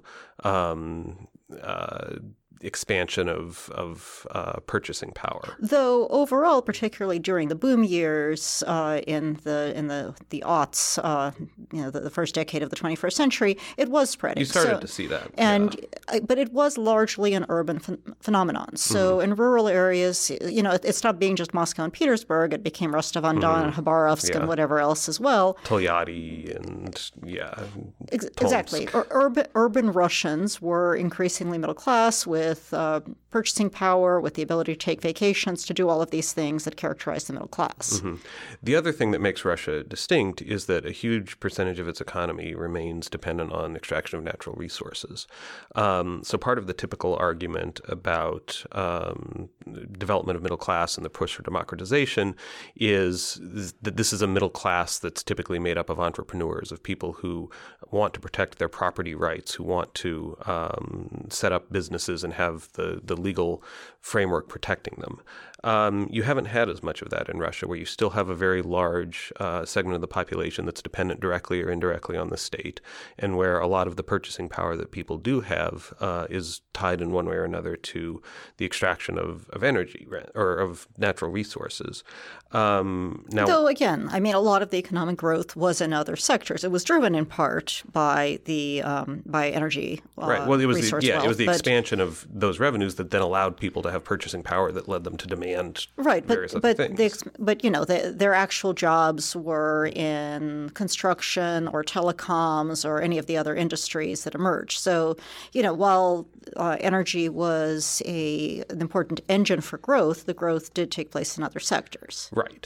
expansion of purchasing power. Though overall, particularly during the boom years in the aughts, the first decade of the 21st century, it was spreading. You started to see that, but it was largely an urban phenomenon. So in rural areas, it stopped being just Moscow and Petersburg. It became Rostov-on-Don and Khabarovsk and whatever else as well. Tolyatti and exactly. Urban Russians were increasingly middle class with purchasing power, with the ability to take vacations, to do all of these things that characterize the middle class. Mm-hmm. The other thing that makes Russia distinct is that a huge percentage of its economy remains dependent on extraction of natural resources. So part of the typical argument about development of middle class and the push for democratization is that this is a middle class that's typically made up of entrepreneurs, of people who want to protect their property rights, who want to set up businesses and have the legal framework protecting them. You haven't had as much of that in Russia, where you still have a very large segment of the population that's dependent directly or indirectly on the state, and where a lot of the purchasing power that people do have is tied in one way or another to the extraction of energy or of natural resources. Though, again, a lot of the economic growth was in other sectors. It was driven in part by the by energy right. Well, it was resource it was the expansion of those revenues that then allowed people to have purchasing power that led them to demand various other things. Their actual jobs were in construction or telecoms or any of the other industries that emerged. So, while energy was an important engine for growth, the growth did take place in other sectors. Right.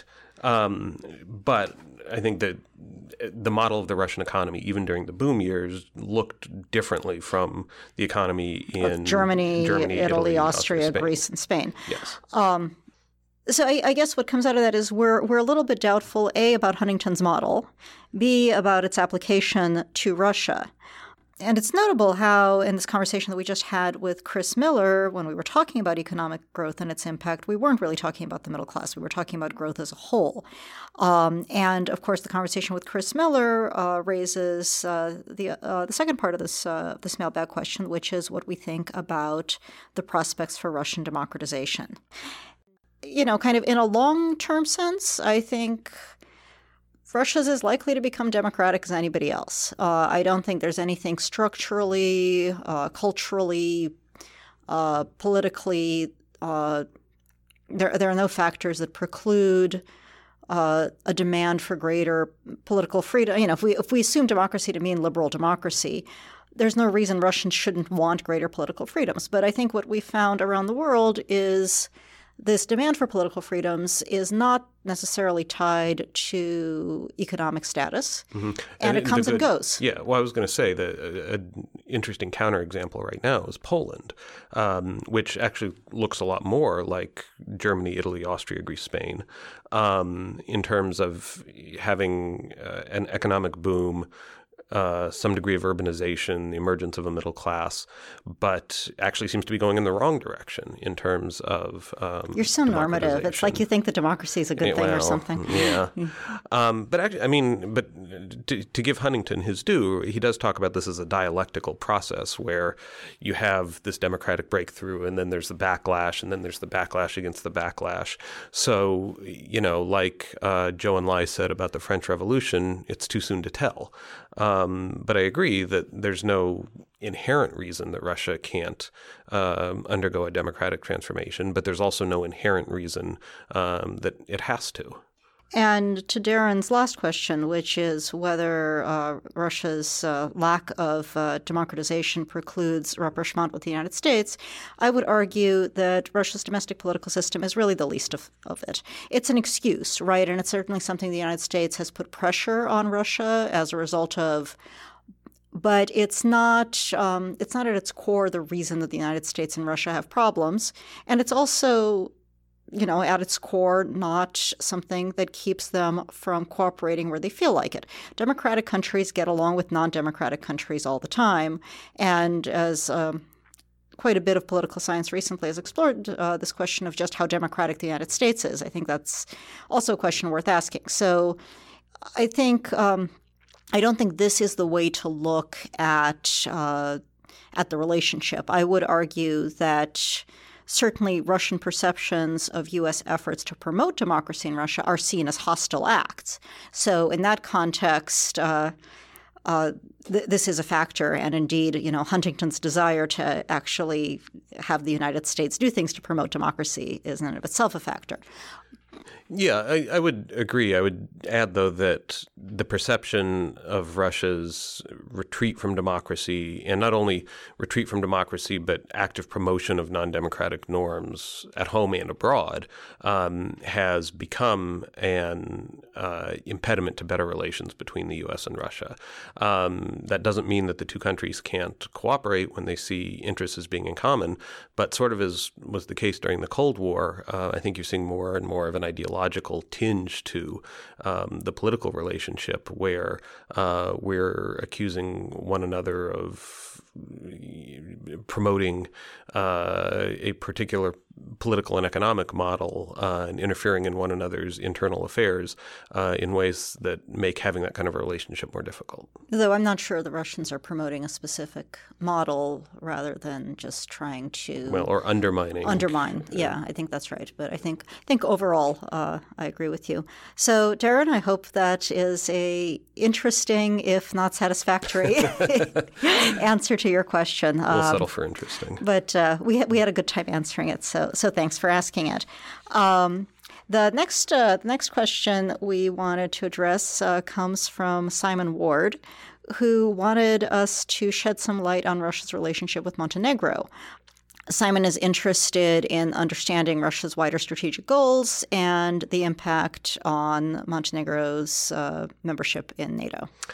But I think that the model of the Russian economy, even during the boom years, looked differently from the economy in Germany, Italy, Austria, Greece, and Spain. Yes. So I guess what comes out of that is we're a little bit doubtful, A, about Huntington's model, B, about its application to Russia. And it's notable how in this conversation that we just had with Chris Miller, when we were talking about economic growth and its impact, we weren't really talking about the middle class. We were talking about growth as a whole. And, of course, the conversation with Chris Miller raises the second part of this mailbag question, which is what we think about the prospects for Russian democratization. Kind of in a long-term sense, I think Russia's as likely to become democratic as anybody else. I don't think there's anything structurally, culturally, politically. There are no factors that preclude a demand for greater political freedom. If we assume democracy to mean liberal democracy, there's no reason Russians shouldn't want greater political freedoms. But I think what we found around the world is this demand for political freedoms is not necessarily tied to economic status, and it comes and goes. Yeah, well, I was going to say that an interesting counterexample right now is Poland, which actually looks a lot more like Germany, Italy, Austria, Greece, Spain, in terms of having an economic boom, some degree of urbanization, the emergence of a middle class, but actually seems to be going in the wrong direction in terms of You're so normative. It's like you think that democracy is a good thing or something. Yeah. But actually, to give Huntington his due, he does talk about this as a dialectical process where you have this democratic breakthrough and then there's the backlash and then there's the backlash against the backlash. So, like Zhou Enlai said about the French Revolution, it's too soon to tell. But I agree that there's no inherent reason that Russia can't undergo a democratic transformation, but there's also no inherent reason that it has to. And to Darren's last question, which is whether Russia's lack of democratization precludes rapprochement with the United States, I would argue that Russia's domestic political system is really the least of it. It's an excuse, right? And it's certainly something the United States has put pressure on Russia as a result of. But it's not at its core the reason that the United States and Russia have problems. And it's also at its core, not something that keeps them from cooperating where they feel like it. Democratic countries get along with non-democratic countries all the time. And as quite a bit of political science recently has explored this question of just how democratic the United States is, I think that's also a question worth asking. So I think I don't think this is the way to look at the relationship. I would argue that certainly Russian perceptions of U.S. efforts to promote democracy in Russia are seen as hostile acts. So in that context, this is a factor. And indeed, Huntington's desire to actually have the United States do things to promote democracy is in and of itself a factor. Yeah, I would agree. I would add, though, that the perception of Russia's retreat from democracy, and not only retreat from democracy, but active promotion of non-democratic norms at home and abroad, has become an impediment to better relations between the U.S. and Russia. That doesn't mean that the two countries can't cooperate when they see interests as being in common, but sort of as was the case during the Cold War, I think you're seeing more and more of an ideological tinge to the political relationship where we're accusing one another of promoting a particular political and economic model and interfering in one another's internal affairs in ways that make having that kind of a relationship more difficult. Though I'm not sure the Russians are promoting a specific model rather than just trying to... Well, or undermining. Yeah, I think that's right. But I think overall, I agree with you. So, Darren, I hope that is a interesting, if not satisfactory, answer to your question. We'll settle for interesting. But we had a good time answering it, so thanks for asking it. The next question we wanted to address comes from Simon Ward, who wanted us to shed some light on Russia's relationship with Montenegro. Simon is interested in understanding Russia's wider strategic goals and the impact on Montenegro's membership in NATO.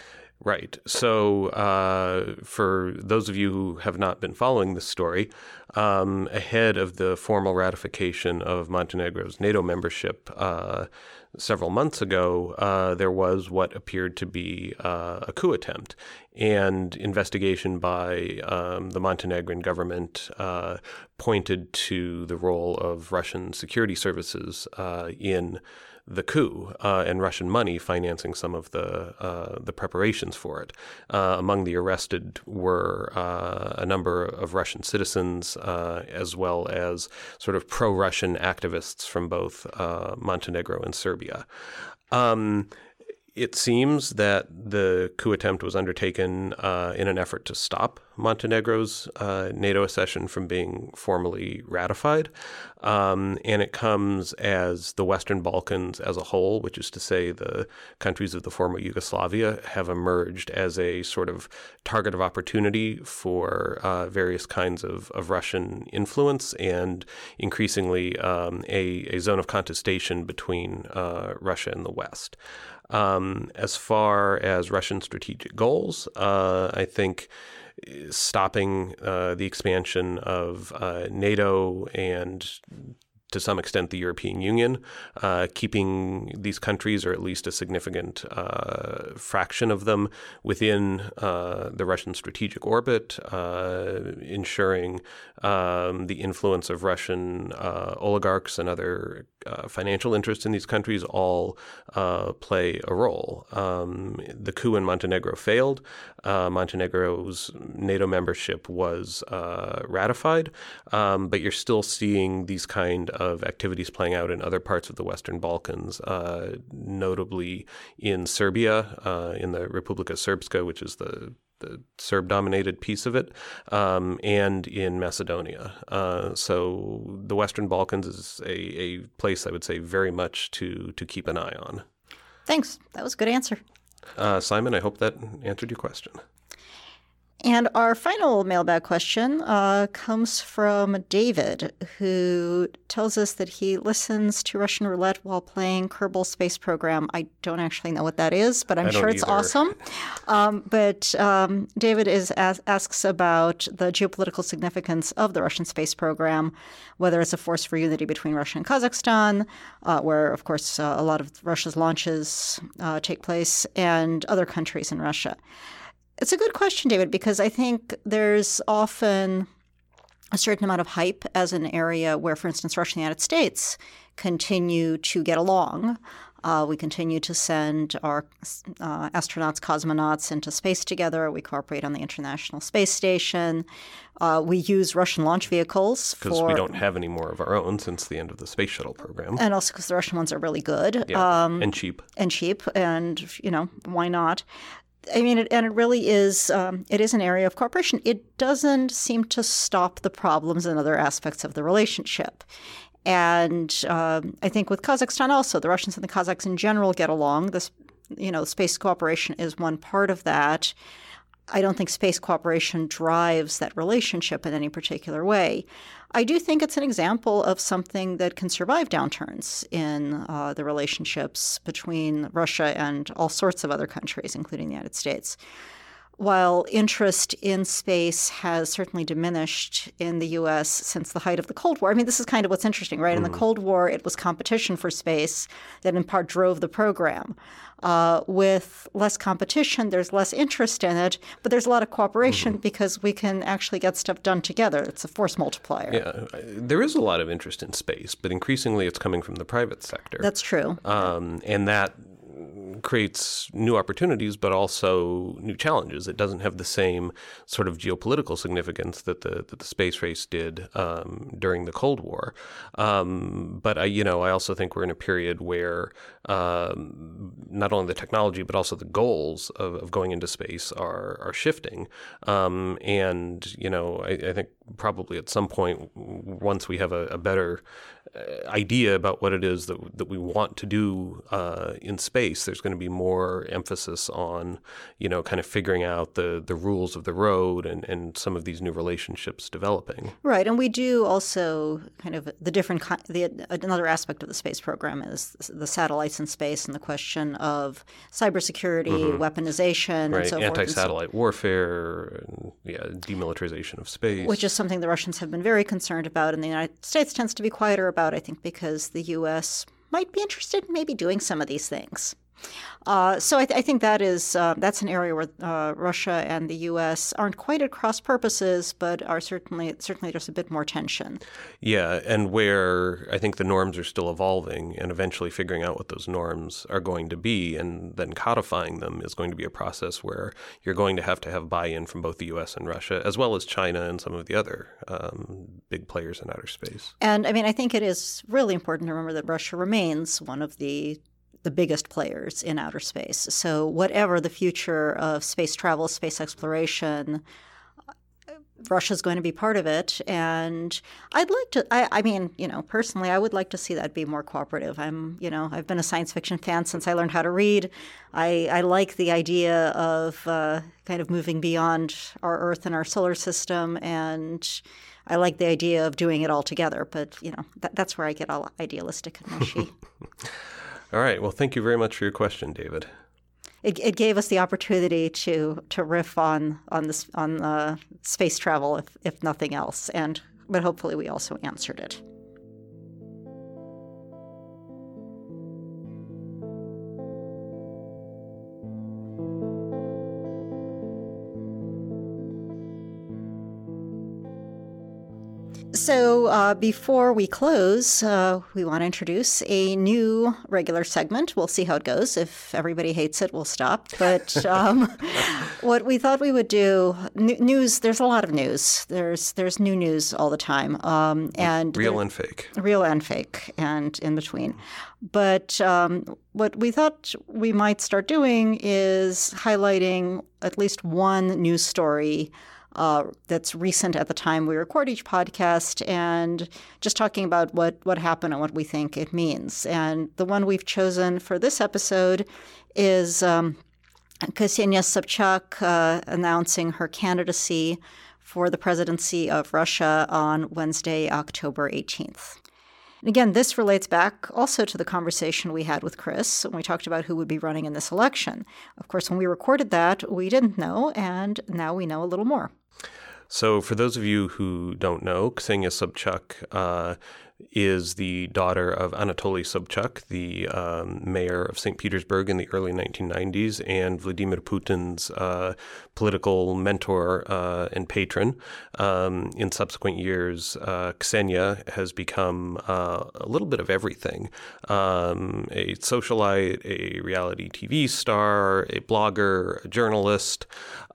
Right. So for those of you who have not been following this story, ahead of the formal ratification of Montenegro's NATO membership several months ago, there was what appeared to be a coup attempt. And investigation by the Montenegrin government pointed to the role of Russian security services in the coup and Russian money financing some of the preparations for it. Among the arrested were a number of Russian citizens as well as sort of pro-Russian activists from both Montenegro and Serbia. It seems that the coup attempt was undertaken in an effort to stop Montenegro's NATO accession from being formally ratified. And it comes as the Western Balkans as a whole, which is to say the countries of the former Yugoslavia, have emerged as a sort of target of opportunity for various kinds of Russian influence and increasingly a zone of contestation between Russia and the West. As far as Russian strategic goals, I think stopping the expansion of NATO and to some extent the European Union, keeping these countries, or at least a significant fraction of them, within the Russian strategic orbit, ensuring the influence of Russian oligarchs and other financial interests in these countries all play a role. The coup in Montenegro failed. Montenegro's NATO membership was ratified, but you're still seeing these kind of activities playing out in other parts of the Western Balkans, notably in Serbia, in the Republika Srpska, which is the Serb-dominated piece of it, and in Macedonia. So the Western Balkans is a place I would say very much to keep an eye on. Thanks. That was a good answer. Simon, I hope that answered your question. And our final mailbag question comes from David, who tells us that he listens to Russian roulette while playing Kerbal Space Program. I don't actually know what that is, but I'm sure it's awesome. But David asks about the geopolitical significance of the Russian space program, whether it's a force for unity between Russia and Kazakhstan, where, of course, a lot of Russia's launches take place, and other countries in Russia. It's a good question, David, because I think there's often a certain amount of hype as an area where, for instance, Russia and the United States continue to get along. We continue to send our astronauts, cosmonauts into space together. We cooperate on the International Space Station. We use Russian launch vehicles because we don't have any more of our own since the end of the space shuttle program. And also because the Russian ones are really good. Yeah, and cheap. And, why not? I mean, it really is, it is an area of cooperation. It doesn't seem to stop the problems in other aspects of the relationship. And I think with Kazakhstan also, the Russians and the Kazakhs in general get along. This, space cooperation is one part of that. I don't think space cooperation drives that relationship in any particular way. I do think it's an example of something that can survive downturns in the relationships between Russia and all sorts of other countries, including the United States. While interest in space has certainly diminished in the U.S. since the height of the Cold War. I mean, this is kind of what's interesting, right? In the Cold War, it was competition for space that in part drove the program. With less competition, there's less interest in it, but there's a lot of cooperation because we can actually get stuff done together. It's a force multiplier. Yeah, there is a lot of interest in space, but increasingly it's coming from the private sector. That's true. And that creates new opportunities, but also new challenges. It doesn't have the same sort of geopolitical significance that the space race did during the Cold War. But I also think we're in a period where not only the technology, but also the goals of going into space are shifting. And I think probably at some point, once we have a better idea about what it is that we want to do in space, there's going going to be more emphasis on, kind of figuring out the rules of the road and some of these new relationships developing. Right. And we do also kind of another aspect of the space program is the satellites in space and the question of cybersecurity, weaponization, and so forth. Anti-satellite warfare, and, demilitarization of space. Which is something the Russians have been very concerned about, and the United States tends to be quieter about, I think, because the U.S. might be interested in maybe doing some of these things. So I think that's an area where Russia and the U.S. aren't quite at cross purposes, but are certainly there's a bit more tension. Yeah, and where I think the norms are still evolving, and eventually figuring out what those norms are going to be, and then codifying them is going to be a process where you're going to have buy-in from both the U.S. and Russia, as well as China and some of the other big players in outer space. And I think it is really important to remember that Russia remains one of the biggest players in outer space. So whatever the future of space travel, space exploration, Russia's going to be part of it. And I'd like to, personally, I would like to see that be more cooperative. I've been a science fiction fan since I learned how to read. I like the idea of kind of moving beyond our Earth and our solar system, and I like the idea of doing it all together. But, that's where I get all idealistic and mushy. All right. Well, thank you very much for your question, David. It gave us the opportunity to riff on space travel, if nothing else, but hopefully we also answered it. So before we close, we want to introduce a new regular segment. We'll see how it goes. If everybody hates it, we'll stop. But what we thought we would do, news, there's a lot of news. There's new news all the time. And real and fake. Real and fake and in between. But what we thought we might start doing is highlighting at least one news story that's recent at the time we record each podcast, and just talking about what happened and what we think it means. And the one we've chosen for this episode is Ksenia Sobchak announcing her candidacy for the presidency of Russia on Wednesday, October 18th. And again, this relates back also to the conversation we had with Chris when we talked about who would be running in this election. Of course, when we recorded that, we didn't know, and now we know a little more. So for those of you who don't know, Ksenia Sobchak is the daughter of Anatoly Sobchak, the mayor of St. Petersburg in the early 1990s, and Vladimir Putin's political mentor and patron. In subsequent years, Ksenia has become a little bit of everything. A socialite, a reality TV star, a blogger, a journalist,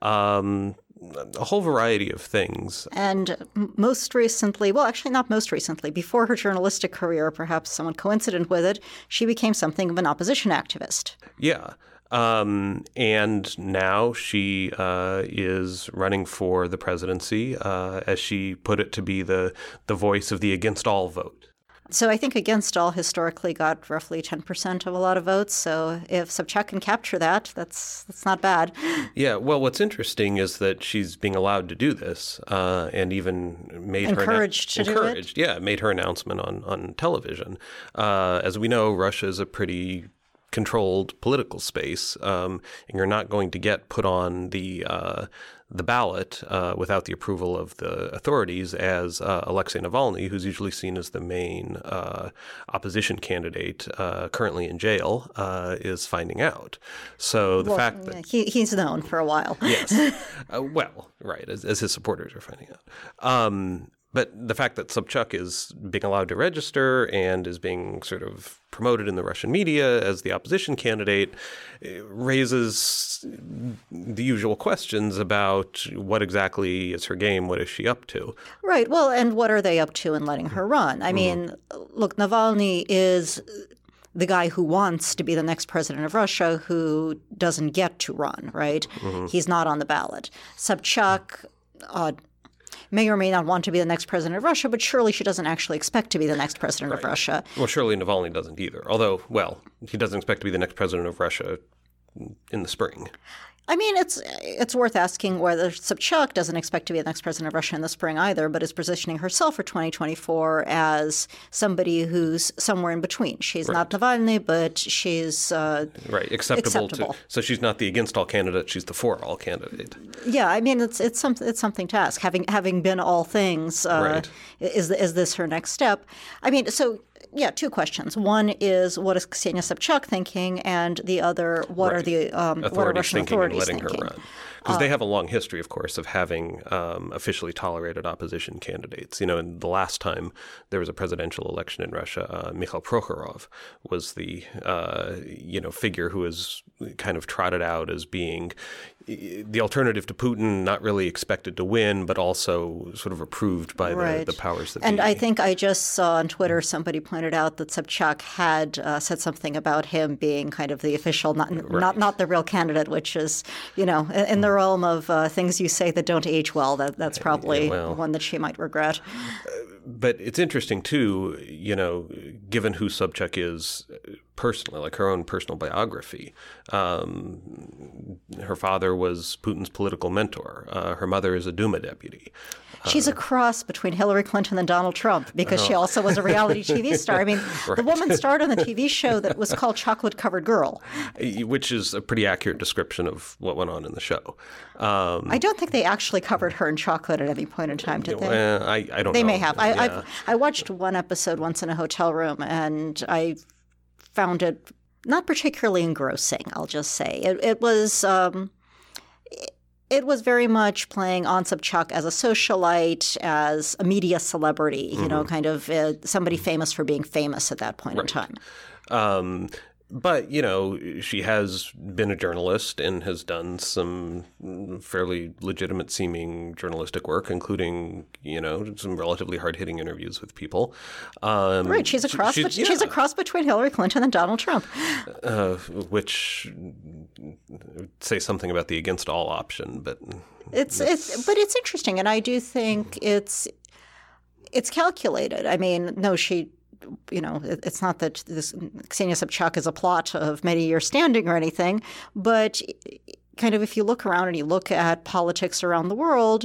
a whole variety of things. And most recently, well, actually not most recently, before her journalistic career, perhaps somewhat coincident with it, she became something of an opposition activist. Yeah. And now she is running for the presidency, as she put it, to be the voice of the against all vote. So I think Against All historically got roughly 10% of a lot of votes. So if Sobchak can capture that, that's not bad. Yeah. Well, what's interesting is that she's being allowed to do this, and even made encouraged her to do it. Yeah, made her announcement on television. As we know, Russia is a pretty controlled political space, and you're not going to get put on the ballot without the approval of the authorities, as Alexei Navalny, who's usually seen as the main opposition candidate currently in jail, is finding out. So the fact that he's known for a while. Yes. Right, as his supporters are finding out. But the fact that Sobchak is being allowed to register and is being sort of promoted in the Russian media as the opposition candidate raises the usual questions about what exactly is her game, what is she up to? Right. Well, and what are they up to in letting her run? I mean, look, Navalny is the guy who wants to be the next president of Russia who doesn't get to run, right? He's not on the ballot. Sobchak may or may not want to be the next president of Russia, but surely she doesn't actually expect to be the next president of Russia. Well, surely Navalny doesn't either. Although, well, he doesn't expect to be the next president of Russia in the spring. I mean, it's worth asking whether Sobchak doesn't expect to be the next president of Russia in the spring either, but is positioning herself for 2024 as somebody who's somewhere in between. She's not Navalny, but she's acceptable. So she's not the against all candidate; she's the for all candidate. Yeah, I mean, it's something to ask. Having been all things, is this her next step? I mean, so. Yeah, two questions. One is, what is Ksenia Sobchak thinking? And the other, what are the Russian authorities thinking? Letting her run. Because they have a long history, of course, of having officially tolerated opposition candidates. You know, and the last time there was a presidential election in Russia, Mikhail Prokhorov was the, figure who was kind of trotted out as being the alternative to Putin, not really expected to win, but also sort of approved by the powers that be. And I think I just saw on Twitter somebody pointed out that Sobchak had said something about him being kind of the official, not the real candidate, which is, in the realm of things you say that don't age well. That's probably one that she might regret. But it's interesting, too, given who Sobchak is personally, like her own personal biography. Her father was Putin's political mentor. Her mother is a Duma deputy. She's a cross between Hillary Clinton and Donald Trump because she also was a reality TV star. I mean, the woman starred on the TV show that was called Chocolate Covered Girl. Which is a pretty accurate description of what went on in the show. I don't think they actually covered her in chocolate at any point in time, did they? I don't know. They may have. I watched one episode once in a hotel room, and I found it not particularly engrossing, I'll just say. It was very much playing on Sobchak as a socialite, as a media celebrity, kind of somebody famous for being famous at that point in time. But, she has been a journalist and has done some fairly legitimate-seeming journalistic work, incling, some relatively hard-hitting interviews with people. Right. She's a cross. She's a cross between Hillary Clinton and Donald Trump. Which say something about the against all option, but it's interesting, and I do think it's calculated. I mean, no, she. It's not that this Ksenia Sobchak is a plot of many years standing or anything, but kind of if you look around and you look at politics around the world,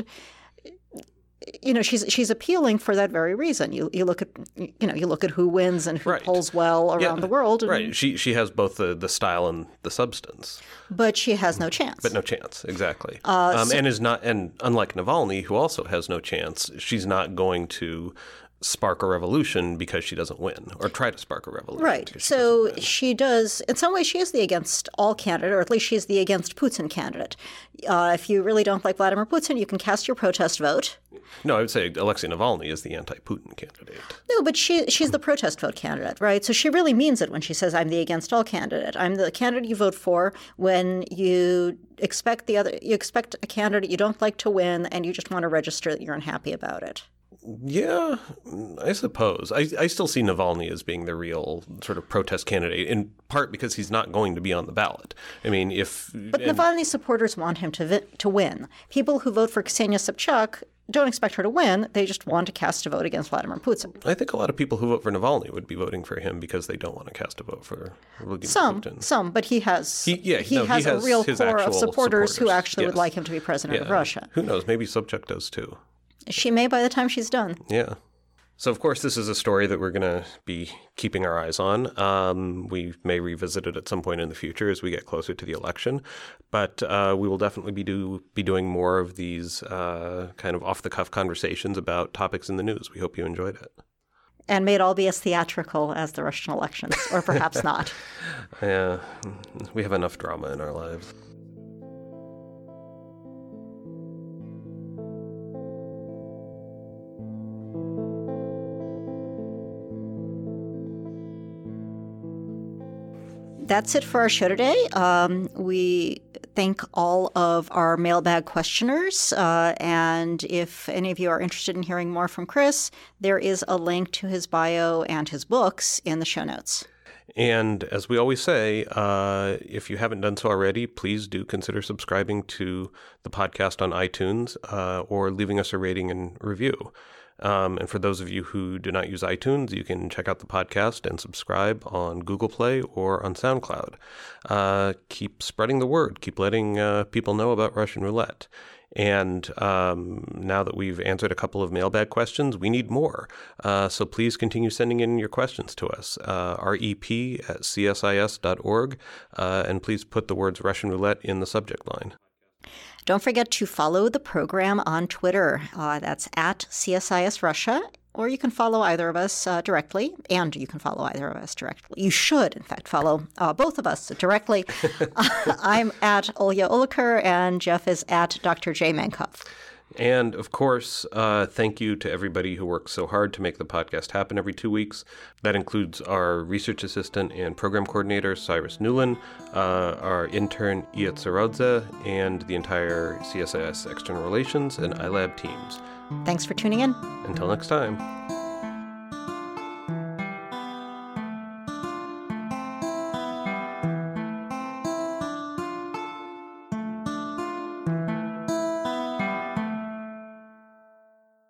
she's appealing for that very reason. You look at who wins and who polls well around the world. And, she has both the style and the substance, but she has no chance. But no chance, exactly. And unlike Navalny, who also has no chance, she's not going to spark a revolution because she doesn't win, or try to spark a revolution. Right. So she does, in some ways, she is the against all candidate, or at least she's the against Putin candidate. If you really don't like Vladimir Putin, you can cast your protest vote. No, I would say Alexei Navalny is the anti-Putin candidate. No, but she's the protest vote candidate, right? So she really means it when she says, I'm the against all candidate. I'm the candidate you vote for when you expect a candidate you don't like to win, and you just want to register that you're unhappy about it. Yeah, I suppose. I still see Navalny as being the real sort of protest candidate, in part because he's not going to be on the ballot. I mean, Navalny supporters want him to win. People who vote for Ksenia Sobchak don't expect her to win. They just want to cast a vote against Vladimir Putin. I think a lot of people who vote for Navalny would be voting for him because they don't want to cast a vote for Putin. Some, but he has a real core of supporters who actually would like him to be president of Russia. Who knows? Maybe Sobchak does too. She may by the time she's done. Yeah. So, of course, this is a story that we're going to be keeping our eyes on. We may revisit it at some point in the future as we get closer to the election. But we will definitely be doing more of these kind of off-the-cuff conversations about topics in the news. We hope you enjoyed it. And may it all be as theatrical as the Russian elections, or perhaps not. Yeah. We have enough drama in our lives. That's it for our show today. We thank all of our mailbag questioners. And if any of you are interested in hearing more from Chris, there is a link to his bio and his books in the show notes. And as we always say, if you haven't done so already, please do consider subscribing to the podcast on iTunes or leaving us a rating and review. And for those of you who do not use iTunes, you can check out the podcast and subscribe on Google Play or on SoundCloud. Keep spreading the word. Keep letting people know about Russian roulette. And now that we've answered a couple of mailbag questions, we need more. So please continue sending in your questions to us, rep@csis.org, and please put the words Russian roulette in the subject line. Don't forget to follow the program on Twitter. That's at CSIS Russia, or you can follow either of us directly, and you can follow either of us directly. You should, in fact, follow both of us directly. I'm at Olya Oliker, and Jeff is at Dr. J. Mankoff. And, of course, thank you to everybody who works so hard to make the podcast happen every 2 weeks. That includes our research assistant and program coordinator, Cyrus Newland, our intern, Iet Sarodze, and the entire CSIS External Relations and iLab teams. Thanks for tuning in. Until next time.